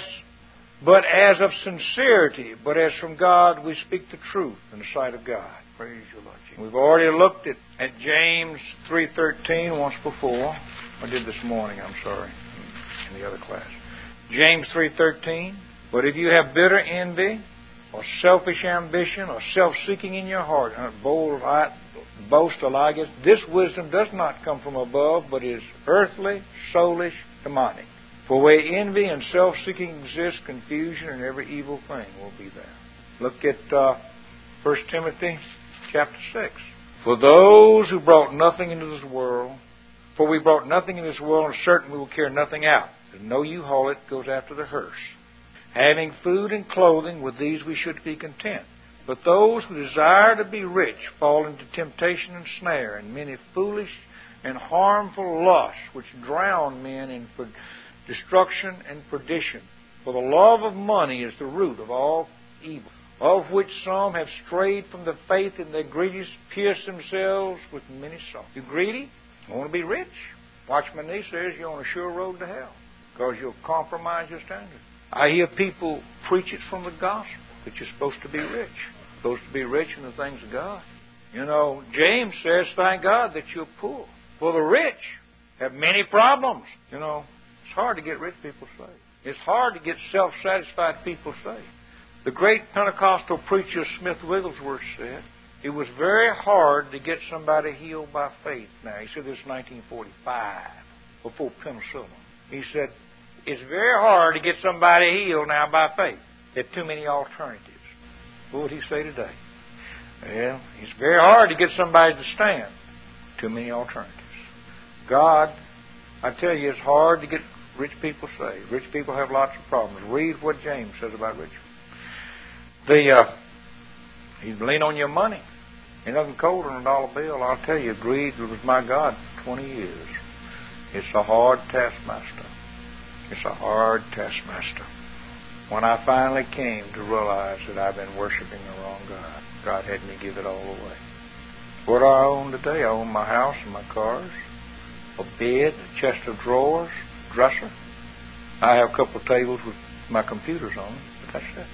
but as of sincerity, but as from God we speak the truth in the sight of God. Praise you, Lord Jesus. We've already looked at, at James three thirteen once before. I did this morning, I'm sorry, in the other class. James three thirteen. But if you have bitter envy, or selfish ambition, or self-seeking in your heart, and bold boast or lie against, this wisdom does not come from above, but is earthly, soulish, demonic. For where envy and self-seeking exist, confusion and every evil thing will be there. Look at uh, First Timothy chapter six. For those who brought nothing into this world, for we brought nothing in this world, and certain we will carry nothing out. There's no U-Haul, it goes after the hearse. Having food and clothing, with these we should be content. But those who desire to be rich fall into temptation and snare, and many foolish and harmful lusts, which drown men in destruction and perdition. For the love of money is the root of all evil, of which some have strayed from the faith, and their greediness pierced themselves with many sorrows. You greedy? You want to be rich? Watchman Nee says you're on a sure road to hell, because you'll compromise your standards. I hear people preach it from the gospel, that you're supposed to be rich. Supposed to be rich in the things of God. You know, James says, thank God that you're poor. For the rich have many problems. You know, it's hard to get rich people saved. It's hard to get self-satisfied people saved. The great Pentecostal preacher Smith Wigglesworth said, it was very hard to get somebody healed by faith. Now, he said this in nineteen forty-five, before penicillin. He said, it's very hard to get somebody healed now by faith. There are too many alternatives. What would he say today? Well, it's very hard to get somebody to stand. Too many alternatives. God, I tell you, it's hard to get rich people saved. Rich people have lots of problems. Read what James says about rich people. The, uh, you lean on your money. Ain't nothing colder than a dollar bill. I'll tell you, greed was my God for twenty years. It's a hard taskmaster. It's a hard taskmaster. When I finally came to realize that I've been worshiping the wrong God, God had me give it all away. What do I own today? I own my house and my cars, a bed, a chest of drawers, dresser. I have a couple of tables with my computers on them, but that's it.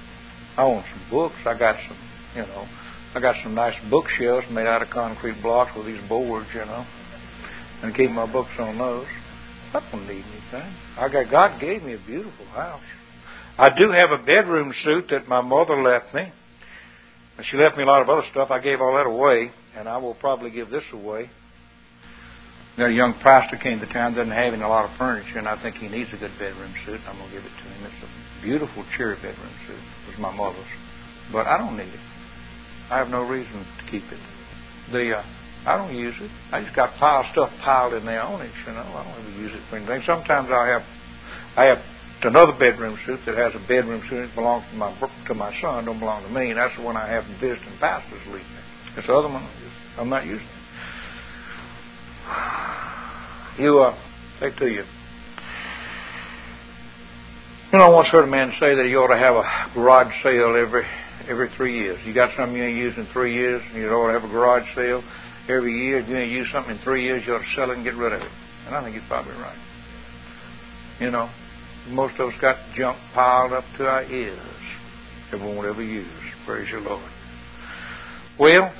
I own some books. I got some, you know, I got some nice bookshelves made out of concrete blocks with these boards, you know, and keep my books on those. I don't need anything. I got God gave me a beautiful house. I do have a bedroom suit that my mother left me. She left me a lot of other stuff. I gave all that away, and I will probably give this away. Now, a young pastor came to town, doesn't have any, a lot of furniture, and I think he needs a good bedroom suit. I'm going to give it to him. It's a beautiful cherry bedroom suit. It was my mother's. But I don't need it. I have no reason to keep it. The uh, I don't use it. I just got pile stuff piled in there on it, you know. I don't ever use it for anything. Sometimes I have I have another bedroom suit that has a bedroom suit that belongs to my to my son, don't belong to me, and that's the one I have visiting pastors leave me. This other one, I'm not using it. You, uh, say to you, you know, I once heard a man say that you ought to have a garage sale every every three years. You got something you ain't used in three years, and you ought to have a garage sale every year. If you ain't used something in three years, you ought to sell it and get rid of it. And I think he's probably right. You know, most of us got junk piled up to our ears that we won't ever use. Praise your Lord. Well,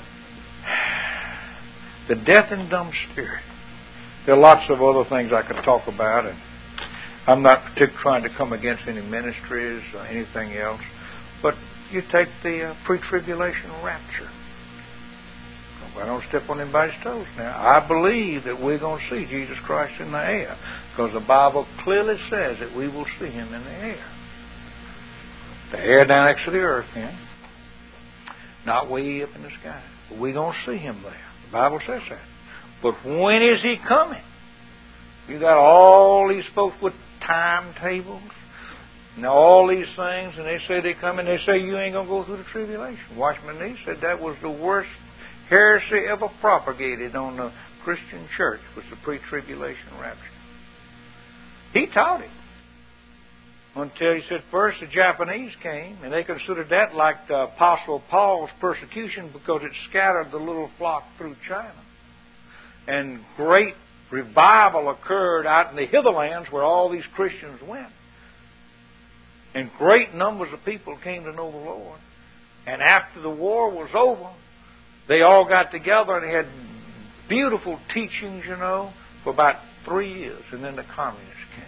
the deaf and dumb spirit. There are lots of other things I could talk about, and I'm not particularly trying to come against any ministries or anything else. But you take the uh, pre-tribulation rapture. I don't step on anybody's toes now. I believe that we're going to see Jesus Christ in the air, because the Bible clearly says that we will see Him in the air. The air down next to the earth, then. Not way up in the sky. But we're going to see Him there. The Bible says that. But when is He coming? You got all these folks with timetables and all these things, and they say they come and they say you ain't going to go through the tribulation. Watchman Nee said that was the worst heresy ever propagated on the Christian church, was the pre-tribulation rapture. He taught it. Until he said first the Japanese came, and they considered that like the Apostle Paul's persecution because it scattered the little flock through China. And great revival occurred out in the hitherlands where all these Christians went. And great numbers of people came to know the Lord. And after the war was over, they all got together and had beautiful teachings, you know, for about three years. And then the communists came.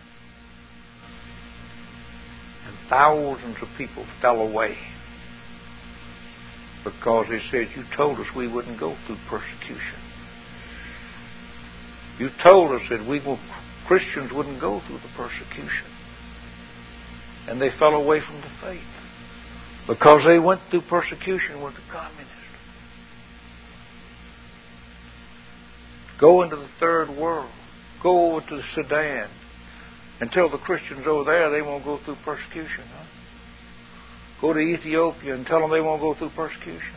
And thousands of people fell away because they said, you told us we wouldn't go through persecution. You told us that we will, Christians wouldn't go through the persecution. And they fell away from the faith because they went through persecution with the communists. Go into the third world. Go over to the Sudan and tell the Christians over there they won't go through persecution. Huh? Go to Ethiopia and tell them they won't go through persecution.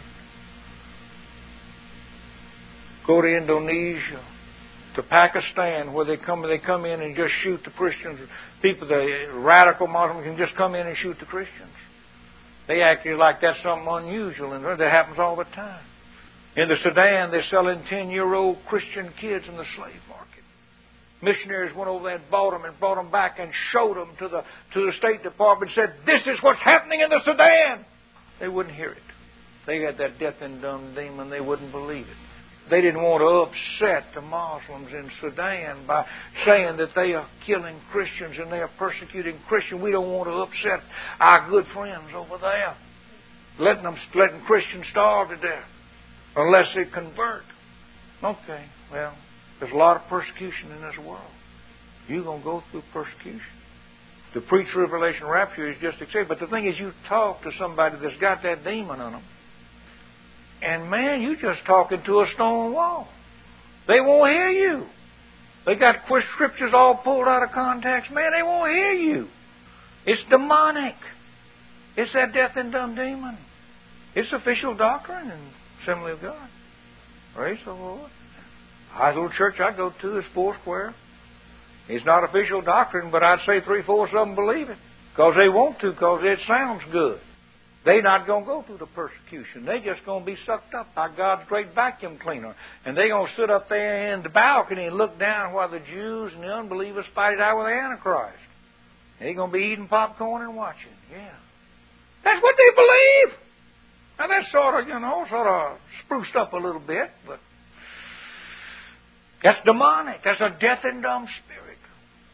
Go to Indonesia, to Pakistan, where they come they come in and just shoot the Christians. People, the radical Muslims, can just come in and shoot the Christians. They act like that's something unusual, and that happens all the time. In the Sudan, they're selling ten-year-old Christian kids in the slave market. Missionaries went over there and bought them and brought them back and showed them to the to the State Department and said, this is what's happening in the Sudan. They wouldn't hear it. They had that deaf and dumb demon. They wouldn't believe it. They didn't want to upset the Muslims in Sudan by saying that they are killing Christians and they are persecuting Christians. We don't want to upset our good friends over there, letting them letting Christians starve to death unless they convert. Okay, well, there's a lot of persecution in this world. You're going to go through persecution. The pre-tribulation rapture is just accepted. But the thing is, you talk to somebody that's got that demon on them, and man, you're just talking to a stone wall. They won't hear you. They got scriptures all pulled out of context. Man, they won't hear you. It's demonic. It's that deaf and dumb demon. It's official doctrine in Assembly of God. Praise the Lord. The little church I go to is Foursquare. It's not official doctrine, but I'd say three-fourths of them believe it. Because they want to, because it sounds good. They're not going to go through the persecution. They're just going to be sucked up by God's great vacuum cleaner. And they're going to sit up there in the balcony and look down while the Jews and the unbelievers fight it out with the Antichrist. They're going to be eating popcorn and watching. Yeah. That's what they believe. Now that's sort of, you know, sort of spruced up a little bit, but that's demonic. That's a deaf and dumb spirit.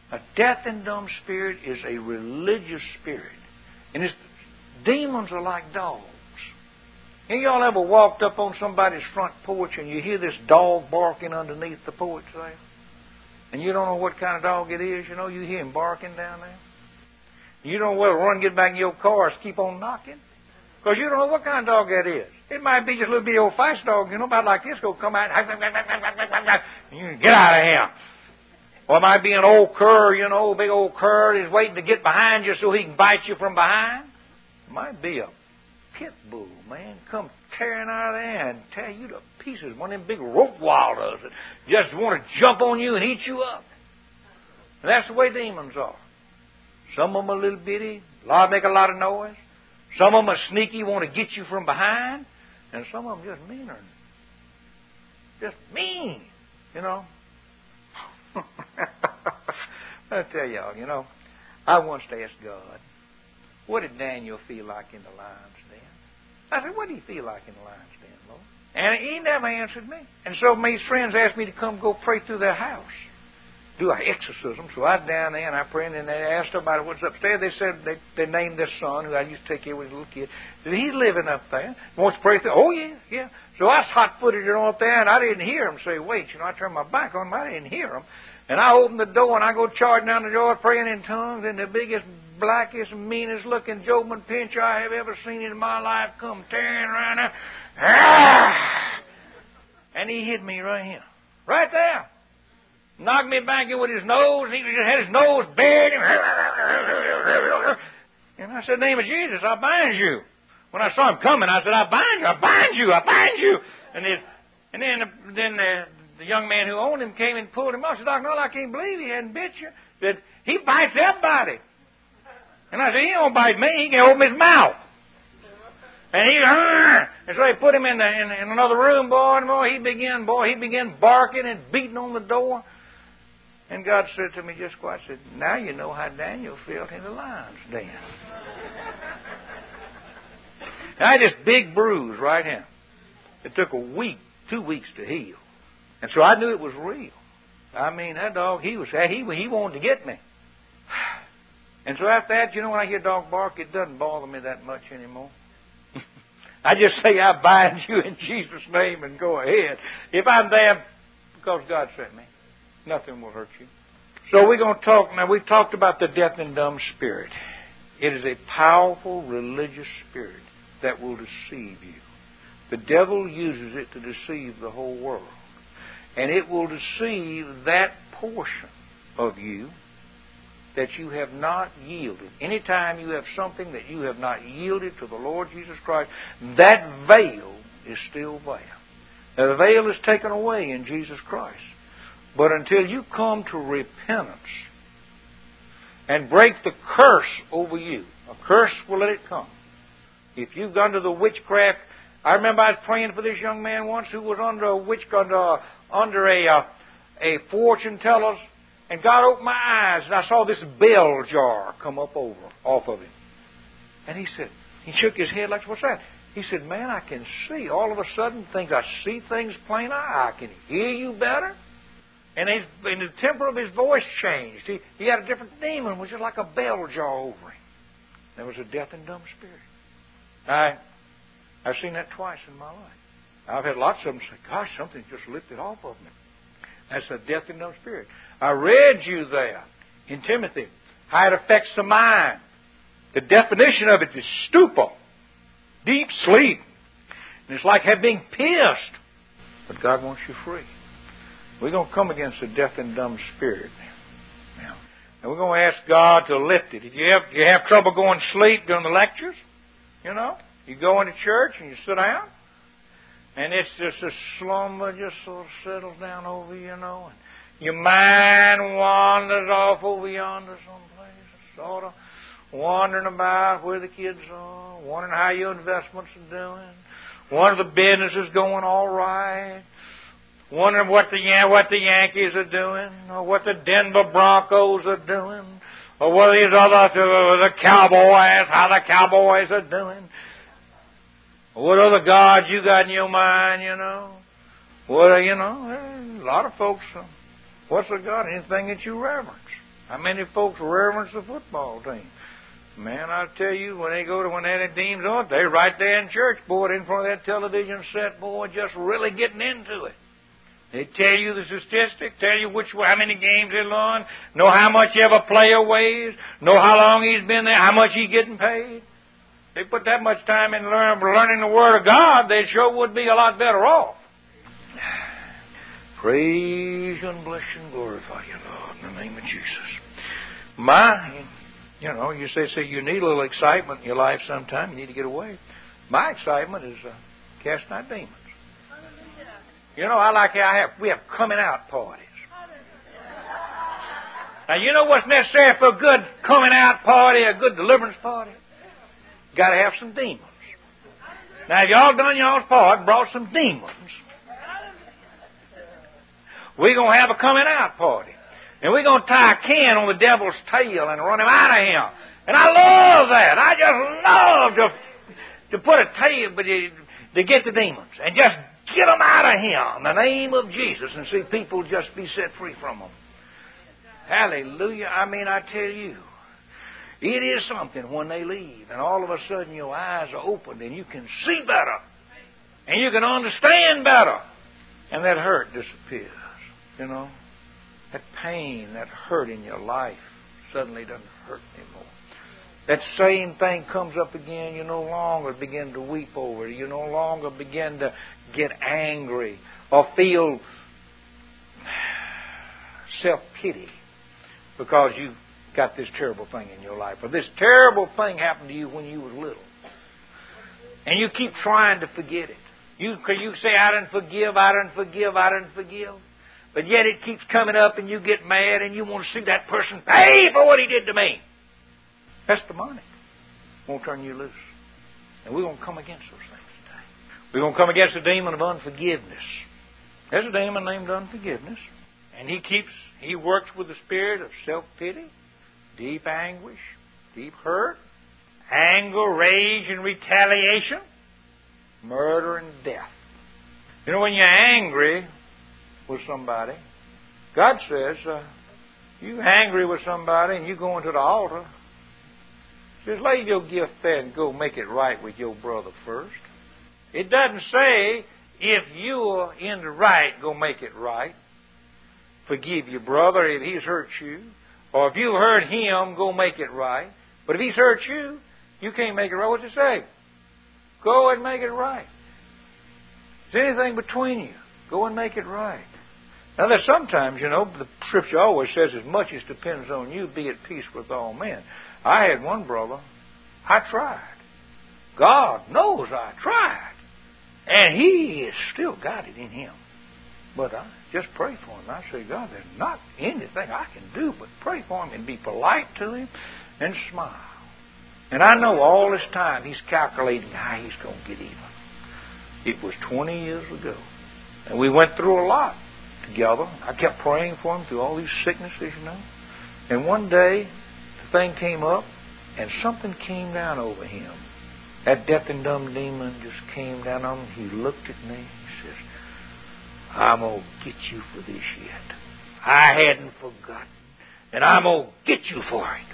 A deaf and dumb spirit is a religious spirit. And it's, demons are like dogs. Any y'all ever walked up on somebody's front porch and you hear this dog barking underneath the porch there? And you don't know what kind of dog it is, you know, you hear him barking down there. You don't know whether to run and get back in your car or keep on knocking. Because you don't know what kind of dog that is. It might be just a little bitty old feist dog, you know, about like this, go come out, and you get out of here. Or it might be an old cur, you know, big old cur that's waiting to get behind you so he can bite you from behind. It might be a pit bull, man, come tearing out of there and tear you to pieces. One of them big Rottweilers that just want to jump on you and eat you up. And that's the way demons are. Some of them are a little bitty, a lot make a lot of noise. Some of them are sneaky, want to get you from behind. And some of them just meaner. Just mean, you know. I tell y'all, you know, I once asked God, what did Daniel feel like in the lion's den? I said, what did he feel like in the lion's den, Lord? And he never answered me. And so my friends asked me to come go pray through their house, do an exorcism. So I was down there and I prayed, and they asked everybody what's upstairs. They said they, they named their son, who I used to take care of as a little kid. Said, he's living up there. Wants to pray through. Oh, yeah, yeah. So I was hot-footed on up there, and I didn't hear him say, wait. You know, I turned my back on him. I didn't hear him. And I opened the door, and I go charging down the door, praying in tongues, and the biggest, blackest, meanest-looking Jobin Pincher I have ever seen in my life come tearing around there. Ah! And he hit me right here. Right there. Knocked me back in with his nose. He just had his nose buried. And I said, in the name of Jesus, I bind you. When I saw him coming, I said, I bind you, I bind you, I bind you. And, it, and then, then the, the young man who owned him came and pulled him up. I said, Doctor Noll, I can't believe he hadn't bit you. He said, he bites everybody. And I said, he don't bite me. He can open his mouth. And he, uh, and so they put him in, the, in, in another room, boy, and boy, he began, boy, he began barking and beating on the door. And God said to me just quiet, said, now you know how Daniel felt in the lion's den. And I had this big bruise right here. It took a week, two weeks to heal. And so I knew it was real. I mean, that dog, he was he he wanted to get me. And so after that, you know, when I hear a dog bark, it doesn't bother me that much anymore. I just say, I bind you in Jesus' name and go ahead. If I'm there because God sent me, nothing will hurt you. So we're going to talk, now we've talked about the deaf and dumb spirit. It is a powerful religious spirit that will deceive you. The devil uses it to deceive the whole world. And it will deceive that portion of you that you have not yielded. Anytime you have something that you have not yielded to the Lord Jesus Christ, that veil is still there. Now, the veil is taken away in Jesus Christ. But until you come to repentance and break the curse over you, a curse will let it come. If you've gone to the witchcraft, I remember I was praying for this young man once who was under a witch, under, under a, uh, a fortune teller's, and God opened my eyes, and I saw this bell jar come up over, off of him. And he said, he shook his head like, what's that? He said, man, I can see. All of a sudden, things, I see things plainer. I can hear you better. And, his, and the temper of his voice changed. He, he had a different demon. It was just like a bell jar over him. There was a deaf and dumb spirit. I, I've seen that twice in my life. I've had lots of them say, gosh, something just lifted off of me. That's a deaf and dumb spirit. I read you there in Timothy how it affects the mind. The definition of it is stupor, deep sleep. And it's like being pierced. But God wants you free. We're going to come against the deaf and dumb spirit now. And we're going to ask God to lift it. If you have, you have trouble going to sleep during the lectures, you know, you go into church and you sit down, and it's just a slumber just sort of settles down over you, you know, and your mind wanders off over yonder someplace, sort of wondering about where the kids are, wondering how your investments are doing, wondering if the business is going all right, wondering what the what the Yankees are doing, or what the Denver Broncos are doing, or what these other the Cowboys, how the Cowboys are doing. What other gods you got in your mind, you know? What, you know, a lot of folks, uh, what's a God? Anything that you reverence. How many folks reverence the football team? Man, I tell you, when they go to when that team's on, they're right there in church, boy, in front of that television set, boy, just really getting into it. They tell you the statistic, tell you which how many games they won, know how much every player weighs, know how long he's been there, how much he's getting paid. They put that much time in learn, learning the Word of God, they sure would be a lot better off. Praise you and bless you and glorify you, Lord, in the name of Jesus. My, you know, you say, say you need a little excitement in your life sometime. You need to get away. My excitement is uh, casting out demons. You know, I like how I have, we have coming out parties. Now, you know what's necessary for a good coming out party, a good deliverance party? You got to have some demons. Now, if y'all done y'all's part and brought some demons, we're going to have a coming out party. And we're going to tie a can on the devil's tail and run him out of here. And I love that. I just love to, to put a tail to get the demons and just get them out of here in the name of Jesus and see people just be set free from them. Hallelujah. I mean, I tell you, it is something when they leave and all of a sudden your eyes are opened and you can see better and you can understand better and that hurt disappears. You know, that pain, that hurt in your life suddenly doesn't hurt anymore. That same thing comes up again. You no longer begin to weep over it. You no longer begin to get angry or feel self-pity because you got this terrible thing in your life. Or this terrible thing happened to you when you were little. And you keep trying to forget it. You, you say, I didn't forgive, I didn't forgive, I didn't forgive. But yet it keeps coming up and you get mad and you want to see that person pay for what he did to me. That's demonic. Won't turn you loose. And we're going to come against those things today. We're going to come against the demon of unforgiveness. There's a demon named unforgiveness. And he keeps, he works with the spirit of self-pity, deep anguish, deep hurt, anger, rage, and retaliation, murder, and death. You know, when you're angry with somebody, God says, uh, you're angry with somebody and you go into the altar, says, lay your gift there and go make it right with your brother first. It doesn't say, if you're in the right, go make it right. Forgive your brother if he's hurt you. Or if you hurt him, go make it right. But if he's hurt you, you can't make it right. What's it say? Go and make it right. If there's anything between you, go and make it right. Now, there's sometimes, you know, the Scripture always says, as much as depends on you, be at peace with all men. I had one brother, I tried. God knows I tried. And he has still got it in him. But I just pray for him. I say, God, there's not anything I can do but pray for him and be polite to him and smile. And I know all this time he's calculating how he's going to get even. It was twenty years ago. And we went through a lot together. I kept praying for him through all these sicknesses, you know. And one day, the thing came up, and something came down over him. That deaf and dumb demon just came down on him. He looked at me. He says, I'm going to get you for this yet. I hadn't forgotten. And I'm going to get you for it.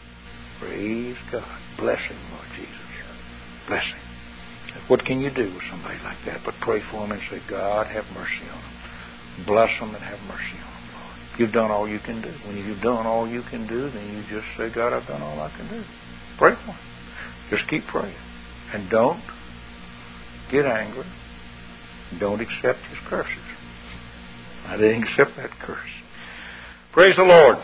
Praise God. Bless him, Lord Jesus. Bless him. What can you do with somebody like that but pray for him and say, God, have mercy on him. Bless him and have mercy on him, Lord. You've done all you can do. When you've done all you can do, then you just say, God, I've done all I can do. Pray for him. Just keep praying. And don't get angry. Don't accept his curses. I didn't accept that curse. Praise the Lord.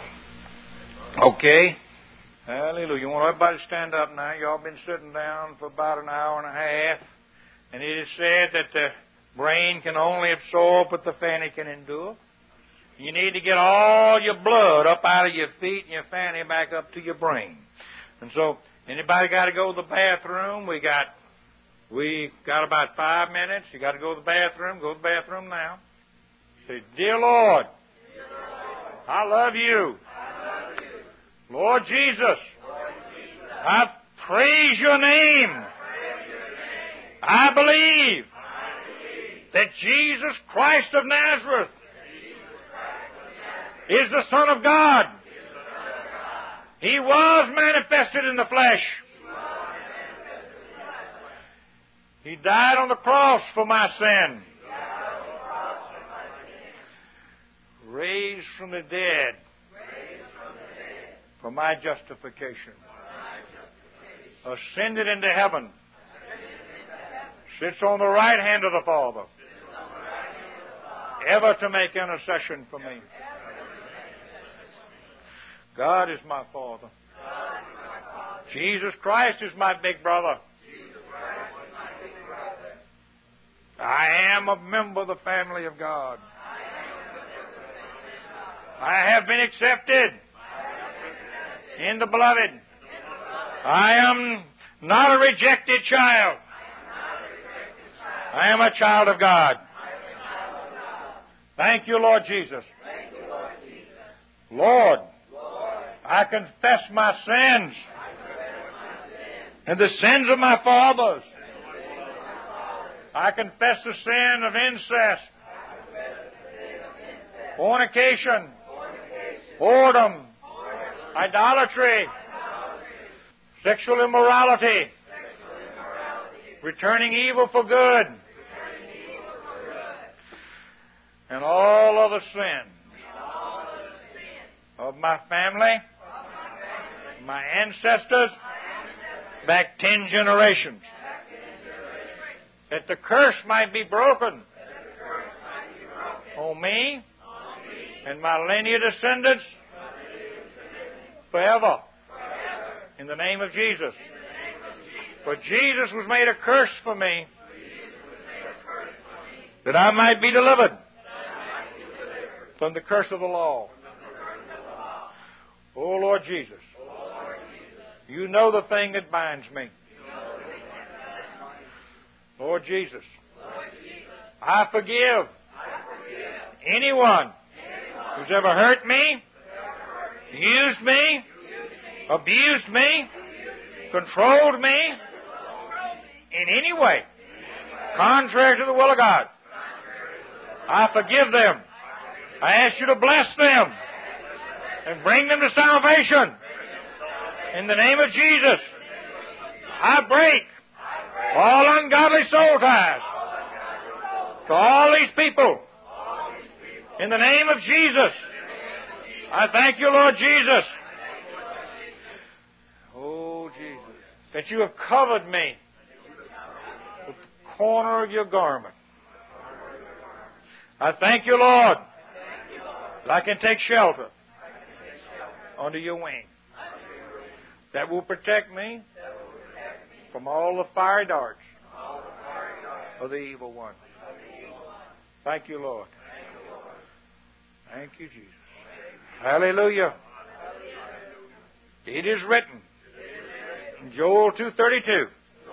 Okay. Hallelujah. You want everybody to stand up now. Y'all been sitting down for about an hour and a half. And it is said that the brain can only absorb what the fanny can endure. You need to get all your blood up out of your feet and your fanny back up to your brain. And so, anybody got to go to the bathroom? We got we got about five minutes. You got to go to the bathroom. Go to the bathroom now. Say, Dear Lord, Dear Lord, I love you. I love you. Lord Jesus, Lord Jesus, I praise your name. I, praise your name. I, believe I believe that Jesus Christ of Nazareth, Jesus Christ of Nazareth is the Son of God. Son of He was manifested in the flesh. He died on the cross for my sin. Raised from the dead for my justification. Ascended into heaven. Sits on the right hand of the Father. Ever to make intercession for me. God is my Father. Jesus Christ is my big brother. I am a member of the family of God. I have been accepted in the beloved. I am not a rejected child. I am a child of God. Thank you, Lord Jesus. Lord, I confess my sins and the sins of my fathers. I confess the sin of incest, fornication, whoredom, idolatry, sexual immorality, returning evil for good, and all other sins of my family, my ancestors, back ten generations, that the curse might be broken on me and my linear descendants forever. In the name of Jesus. For Jesus was made a curse for me that I might be delivered from the curse of the law. Oh, Lord Jesus, you know the thing that binds me. Lord Jesus, I forgive anyone who's ever hurt me, used me, abused me, controlled me in any way contrary to the will of God. I forgive them. I ask you to bless them and bring them to salvation. In the name of Jesus, I break all ungodly soul ties to all these people. In the name of Jesus, I thank you, Lord Jesus. Oh, Jesus, that you have covered me with the corner of your garment. I thank you, Lord, that I can take shelter under your wing that will protect me from all the fiery darts of the evil one. Thank you, Lord. Thank you, Jesus. Hallelujah. It is written in Joel two thirty-two.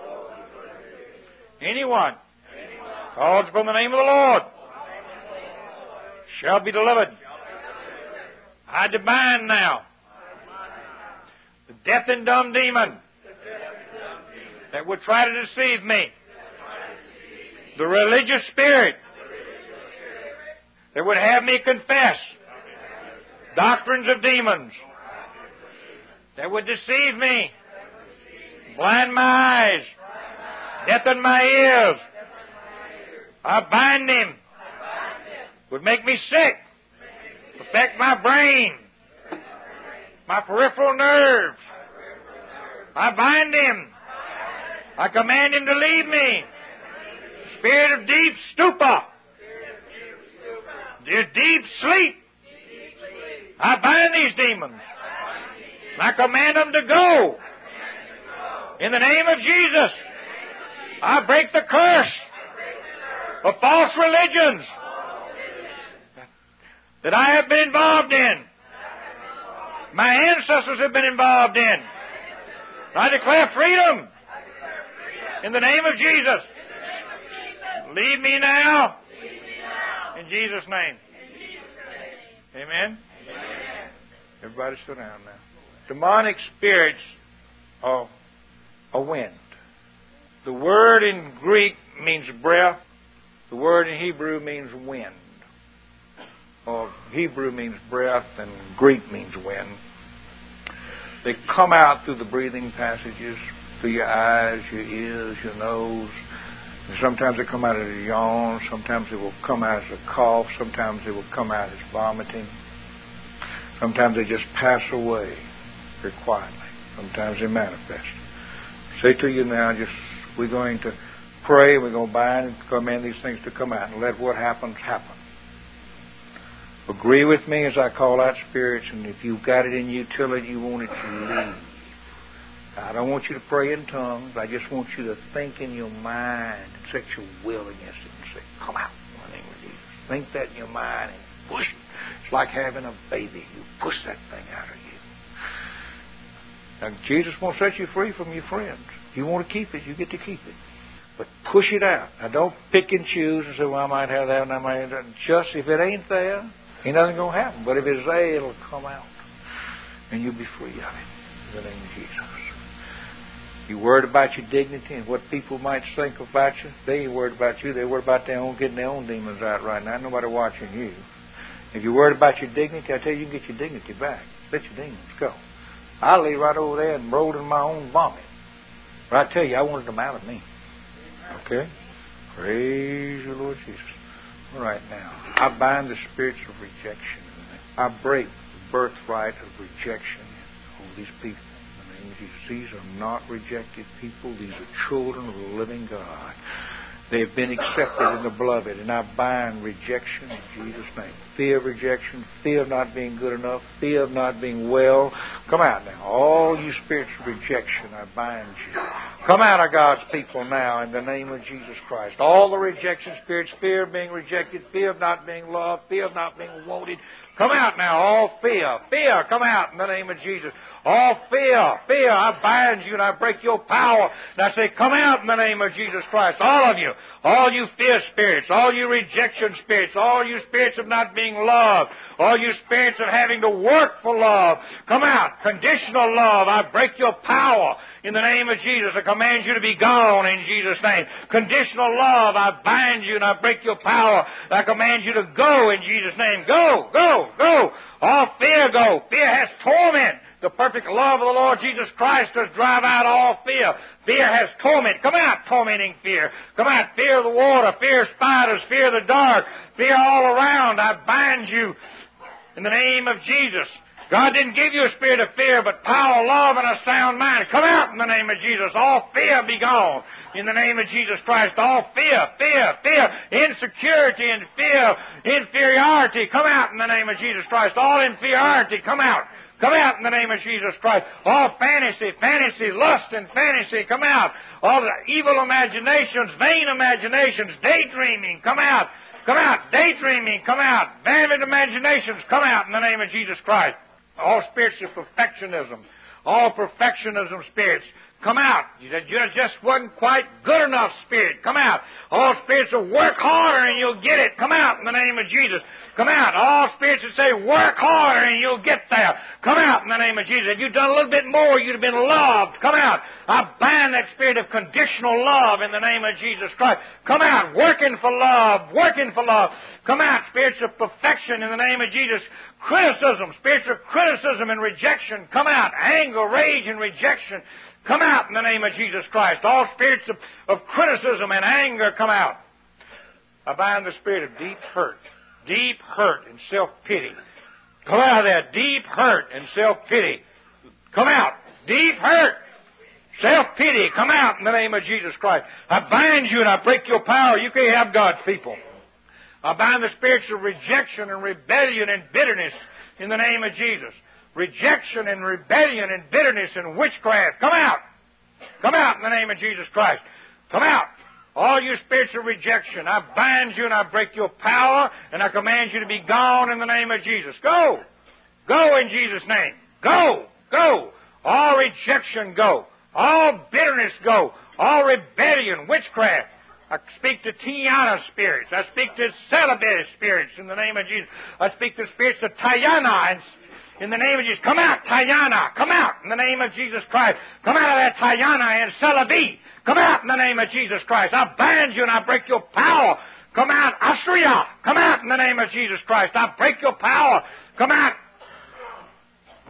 Anyone calls upon the name of the Lord shall be delivered. I bind now the deaf and dumb demon that would try to deceive me, the religious spirit that would have me confess doctrines of demons that would deceive me, blind my eyes, deafen my ears. I bind him, would make me sick, affect my brain, my peripheral nerves. I bind him. I command him to leave me. Spirit of deep stupor, the deep sleep. I bind these demons. I command them to go. In the name of Jesus, I break the curse of false religions that I have been involved in. My ancestors have been involved in. I declare freedom in the name of Jesus. Leave me now in Jesus' name. Amen. Everybody sit down now. Demonic spirits are a wind. The word in Greek means breath. The word in Hebrew means wind. Or Hebrew means breath and Greek means wind. They come out through the breathing passages, through your eyes, your ears, your nose. And sometimes they come out as a yawn. Sometimes they will come out as a cough. Sometimes they will come out as vomiting. Sometimes they just pass away very quietly. Sometimes they manifest. Say to you now, just we're going to pray. We're going to bind and command these things to come out and let what happens happen. Agree with me as I call out spirits, and if you've got it in you, tell it you want it to leave. I don't want you to pray in tongues. I just want you to think in your mind and set your will against it and say, come out in the name of Jesus. Think that in your mind and push it. It's like having a baby. You push that thing out of you. Now, Jesus won't set you free from your friends. If you want to keep it, you get to keep it. But push it out. Now, don't pick and choose and say, well, I might have that and I might have that. Just if it ain't there, ain't nothing going to happen. But if it's there, it'll come out. And you'll be free of it. In the name of Jesus. You worried about your dignity and what people might think about you? They ain't worried about you. They're worried about their own getting their own demons out right now. Nobody watching you. If you're worried about your dignity, I tell you, you can get your dignity back. Let your demons go. I lay right over there and rolled in my own vomit. But I tell you, I wanted them out of me. Okay? Praise the Lord Jesus. All right, now, I bind the spirits of rejection. I break the birthright of rejection over these people. In the name of Jesus. These are not rejected people. These are children of the living God. They have been accepted in the beloved, and I bind rejection in Jesus' name. Fear of rejection, fear of not being good enough, fear of not being well. Come out now. All you spirits of rejection, I bind you. Come out of God's people now in the name of Jesus Christ. All the rejection spirits, fear of being rejected, fear of not being loved, fear of not being wanted. Come out now. All fear, fear, come out in the name of Jesus. All fear, fear, I bind you and I break your power. And I say, come out in the name of Jesus Christ. All of you. All you fear spirits, all you rejection spirits, all you spirits of not being loved, all you spirits of having to work for love, come out. Conditional love, I break your power in the name of Jesus. I command you to be gone in Jesus' name. Conditional love, I bind you and I break your power. I command you to go in Jesus' name. Go, go, go. All fear go. Fear has torment. The perfect love of the Lord Jesus Christ does drive out all fear. Fear has torment. Come out, tormenting fear. Come out, fear of the water, fear of spiders, fear of the dark, fear all around. I bind you in the name of Jesus. God didn't give you a spirit of fear, but power, love, and a sound mind. Come out in the name of Jesus. All fear be gone in the name of Jesus Christ. All fear, fear, fear, insecurity and fear, inferiority. Come out in the name of Jesus Christ. All inferiority, come out. Come out in the name of Jesus Christ. All fantasy, fantasy, lust and fantasy, come out. All the evil imaginations, vain imaginations, daydreaming, come out. Come out. Daydreaming, come out. Vivid imaginations, come out in the name of Jesus Christ. All spirits of perfectionism, all perfectionism spirits, come out. You just wasn't quite good enough spirit. Come out. All spirits of work harder and you'll get it. Come out in the name of Jesus. Come out. All spirits that say work harder and you'll get there. Come out in the name of Jesus. If you'd done a little bit more, you'd have been loved. Come out. I bind that spirit of conditional love in the name of Jesus Christ. Come out. Working for love. Working for love. Come out. Spirits of perfection in the name of Jesus. Criticism. Spirits of criticism and rejection. Come out. Anger, rage, and rejection. Come out in the name of Jesus Christ. All spirits of, of criticism and anger, come out. I bind the spirit of deep hurt, deep hurt and self-pity. Come out of there, deep hurt and self-pity. Come out, deep hurt, self-pity. Come out in the name of Jesus Christ. I bind you and I break your power. You can't have God's people. I bind the spirits of rejection and rebellion and bitterness in the name of Jesus. Rejection and rebellion and bitterness and witchcraft. Come out. Come out in the name of Jesus Christ. Come out. All you spirits of rejection, I bind you and I break your power and I command you to be gone in the name of Jesus. Go. Go in Jesus' name. Go. Go. All rejection go. All bitterness go. All rebellion, witchcraft. I speak to Tiana spirits. I speak to celibate spirits in the name of Jesus. I speak to spirits of Tiana and in the name of Jesus. Come out, Tiana. Come out in the name of Jesus Christ. Come out of that Tiana and celibate. Come out in the name of Jesus Christ. I bind you and I break your power. Come out, Asriya. Come out in the name of Jesus Christ. I break your power. Come out. Come out of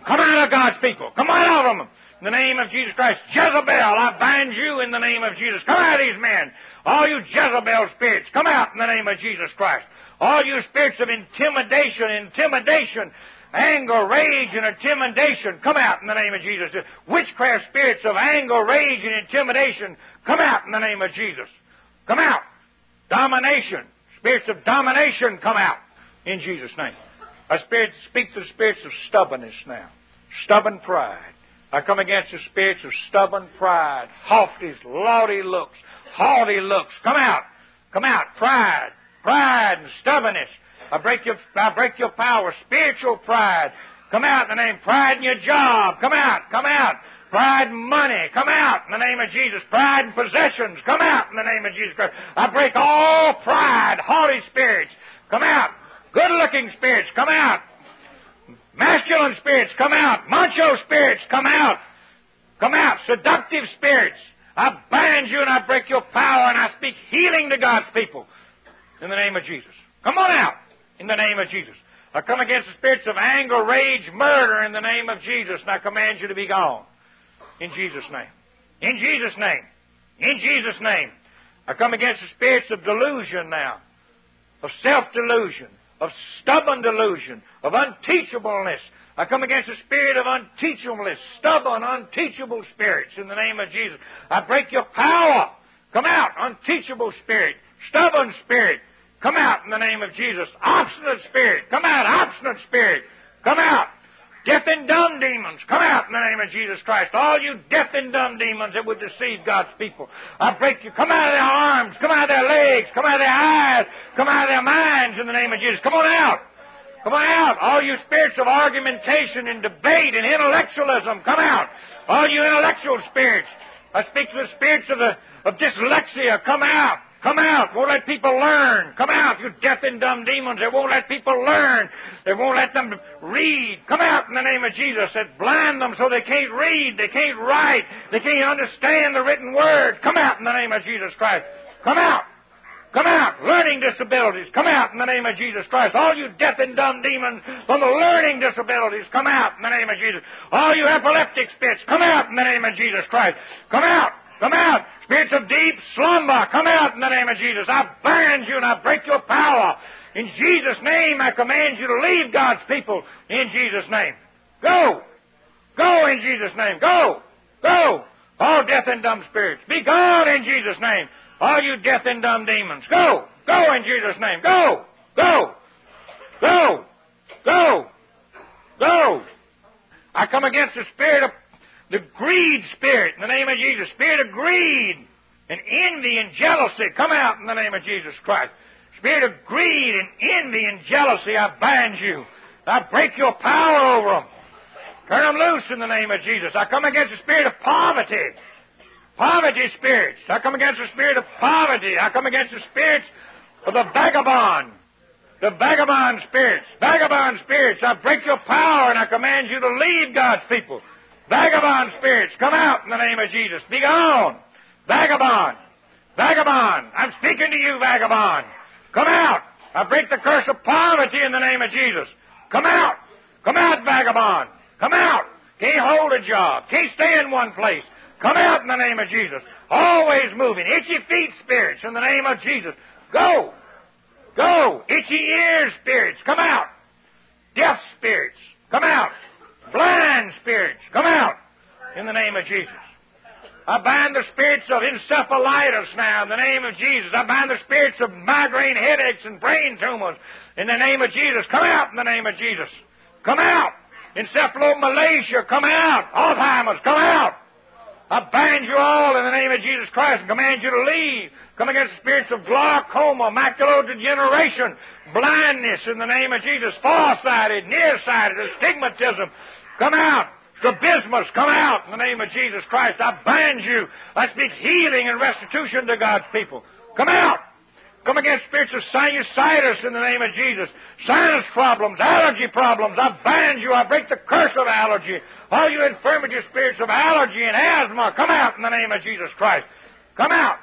of God's people. Come on out of them. In the name of Jesus Christ. Jezebel, I bind you in the name of Jesus. Come out of these men. All you Jezebel spirits, come out in the name of Jesus Christ. All you spirits of intimidation, intimidation, anger, rage, and intimidation, come out in the name of Jesus. Witchcraft spirits of anger, rage, and intimidation, come out in the name of Jesus. Come out. Domination, spirits of domination, come out in Jesus' name. I spirit, speak to the spirits of stubbornness now. Stubborn pride. I come against the spirits of stubborn pride, haughty, lofty looks, haughty looks. Come out. Come out. Pride. Pride and stubbornness. I break your, I break your power. Spiritual pride. Come out in the name. Pride in your job. Come out. Come out. Pride in money. Come out in the name of Jesus. Pride in possessions. Come out in the name of Jesus Christ. I break all pride, haughty spirits. Come out. Good-looking spirits. Come out. Masculine spirits. Come out. Macho spirits. Come out. Come out. Seductive spirits. I bind you and I break your power and I speak healing to God's people in the name of Jesus. Come on out in the name of Jesus. I come against the spirits of anger, rage, murder in the name of Jesus, and I command you to be gone. In Jesus' name. In Jesus' name. In Jesus' name. I come against the spirits of delusion now, of self-delusion, of stubborn delusion, of unteachableness. I come against the spirit of unteachableness, stubborn, unteachable spirits in the name of Jesus. I break your power. Come out, unteachable spirit, stubborn spirit. Come out in the name of Jesus. Obstinate spirit. Come out, obstinate spirit. Come out. Deaf and dumb demons, come out in the name of Jesus Christ. All you deaf and dumb demons that would deceive God's people, I break you. Come out of their arms, come out of their legs, come out of their eyes, come out of their minds in the name of Jesus. Come on out. Come on out. All you spirits of argumentation and debate and intellectualism, come out. All you intellectual spirits, I speak to the spirits of, the, of dyslexia, come out. Come out. Won't let people learn. Come out, you deaf and dumb demons that won't let people learn. They won't let them read. Come out in the name of Jesus that blind them so they can't read. They can't write. They can't understand the written word. Come out in the name of Jesus Christ. Come out. Come out. Learning disabilities. Come out in the name of Jesus Christ. All you deaf and dumb demons from the learning disabilities, come out in the name of Jesus. All you epileptic spirits, come out in the name of Jesus Christ. Come out. Come out. Spirits of deep slumber, come out in the name of Jesus. I bind you and I break your power. In Jesus' name, I command you to leave God's people. In Jesus' name. Go. Go in Jesus' name. Go. Go. All deaf and dumb spirits, be gone in Jesus' name. All you deaf and dumb demons, go. Go in Jesus' name. Go. Go. Go. Go. Go. I come against the spirit of the greed spirit in the name of Jesus. Spirit of greed and envy and jealousy, come out in the name of Jesus Christ. Spirit of greed and envy and jealousy, I bind you. I break your power over them. Turn them loose in the name of Jesus. I come against the spirit of poverty. Poverty spirits. I come against the spirit of poverty. I come against the spirits of the vagabond. The vagabond spirits. Vagabond spirits. I break your power and I command you to leave God's people. Vagabond spirits, come out in the name of Jesus. Be gone. Vagabond. Vagabond. I'm speaking to you, vagabond. Come out. I break the curse of poverty in the name of Jesus. Come out. Come out, vagabond. Come out. Can't hold a job. Can't stay in one place. Come out in the name of Jesus. Always moving. Itchy feet spirits in the name of Jesus. Go. Go. Itchy ears spirits, come out. Deaf spirits, come out. Blind spirits, come out in the name of Jesus. I bind the spirits of encephalitis now in the name of Jesus. I bind the spirits of migraine headaches and brain tumors in the name of Jesus. Come out in the name of Jesus. Come out. Encephalomalacia, come out. Alzheimer's, come out. I bind you all in the name of Jesus Christ and command you to leave. Come against the spirits of glaucoma, macular degeneration, blindness in the name of Jesus, farsighted, nearsighted, astigmatism. Come out. Strabismus, come out in the name of Jesus Christ. I bind you. I speak healing and restitution to God's people. Come out. Come against spirits of sinusitis in the name of Jesus. Sinus problems, allergy problems. I bind you. I break the curse of allergy. All you infirmity spirits of allergy and asthma, come out in the name of Jesus Christ. Come out.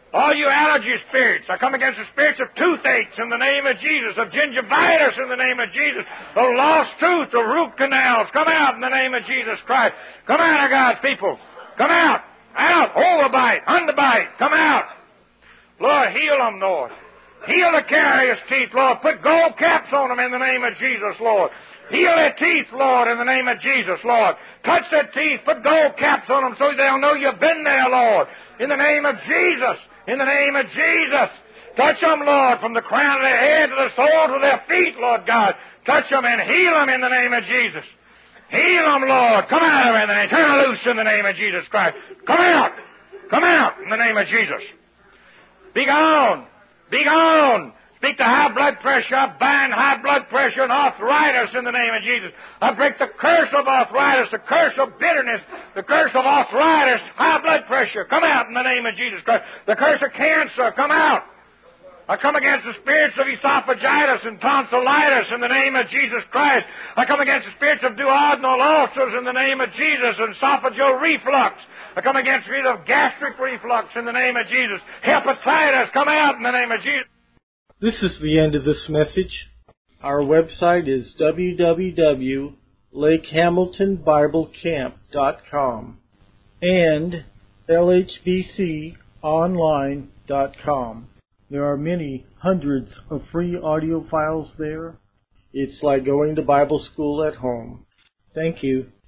All you allergy spirits, I come against the spirits of toothaches in the name of Jesus, of gingivitis in the name of Jesus, of lost tooth, of root canals. Come out in the name of Jesus Christ. Come out of God's people. Come out. Out. Overbite. Underbite. Come out. Lord, heal them, Lord. Heal the carious teeth, Lord. Put gold caps on them in the name of Jesus, Lord. Heal their teeth, Lord, in the name of Jesus, Lord. Touch their teeth. Put gold caps on them so they'll know you've been there, Lord. In the name of Jesus. In the name of Jesus. Touch them, Lord, from the crown of their head to the soles of their feet, Lord God. Touch them and heal them in the name of Jesus. Heal them, Lord. Come out of it in the name. Turn them loose in the name of Jesus Christ. Come out. Come out in the name of Jesus. Be gone. Be gone. Speak to high blood pressure. I bind high blood pressure and arthritis in the name of Jesus. I break the curse of arthritis, the curse of bitterness, the curse of arthritis, high blood pressure. Come out in the name of Jesus Christ. The curse of cancer. Come out. I come against the spirits of esophagitis and tonsillitis in the name of Jesus Christ. I come against the spirits of duodenal ulcers in the name of Jesus and esophageal reflux. I come against the spirit of gastric reflux in the name of Jesus. Hepatitis, come out in the name of Jesus. This is the end of this message. Our website is w w w dot lake hamilton bible camp dot com and l h b c online dot com. There are many hundreds of free audio files there. It's like going to Bible school at home. Thank you.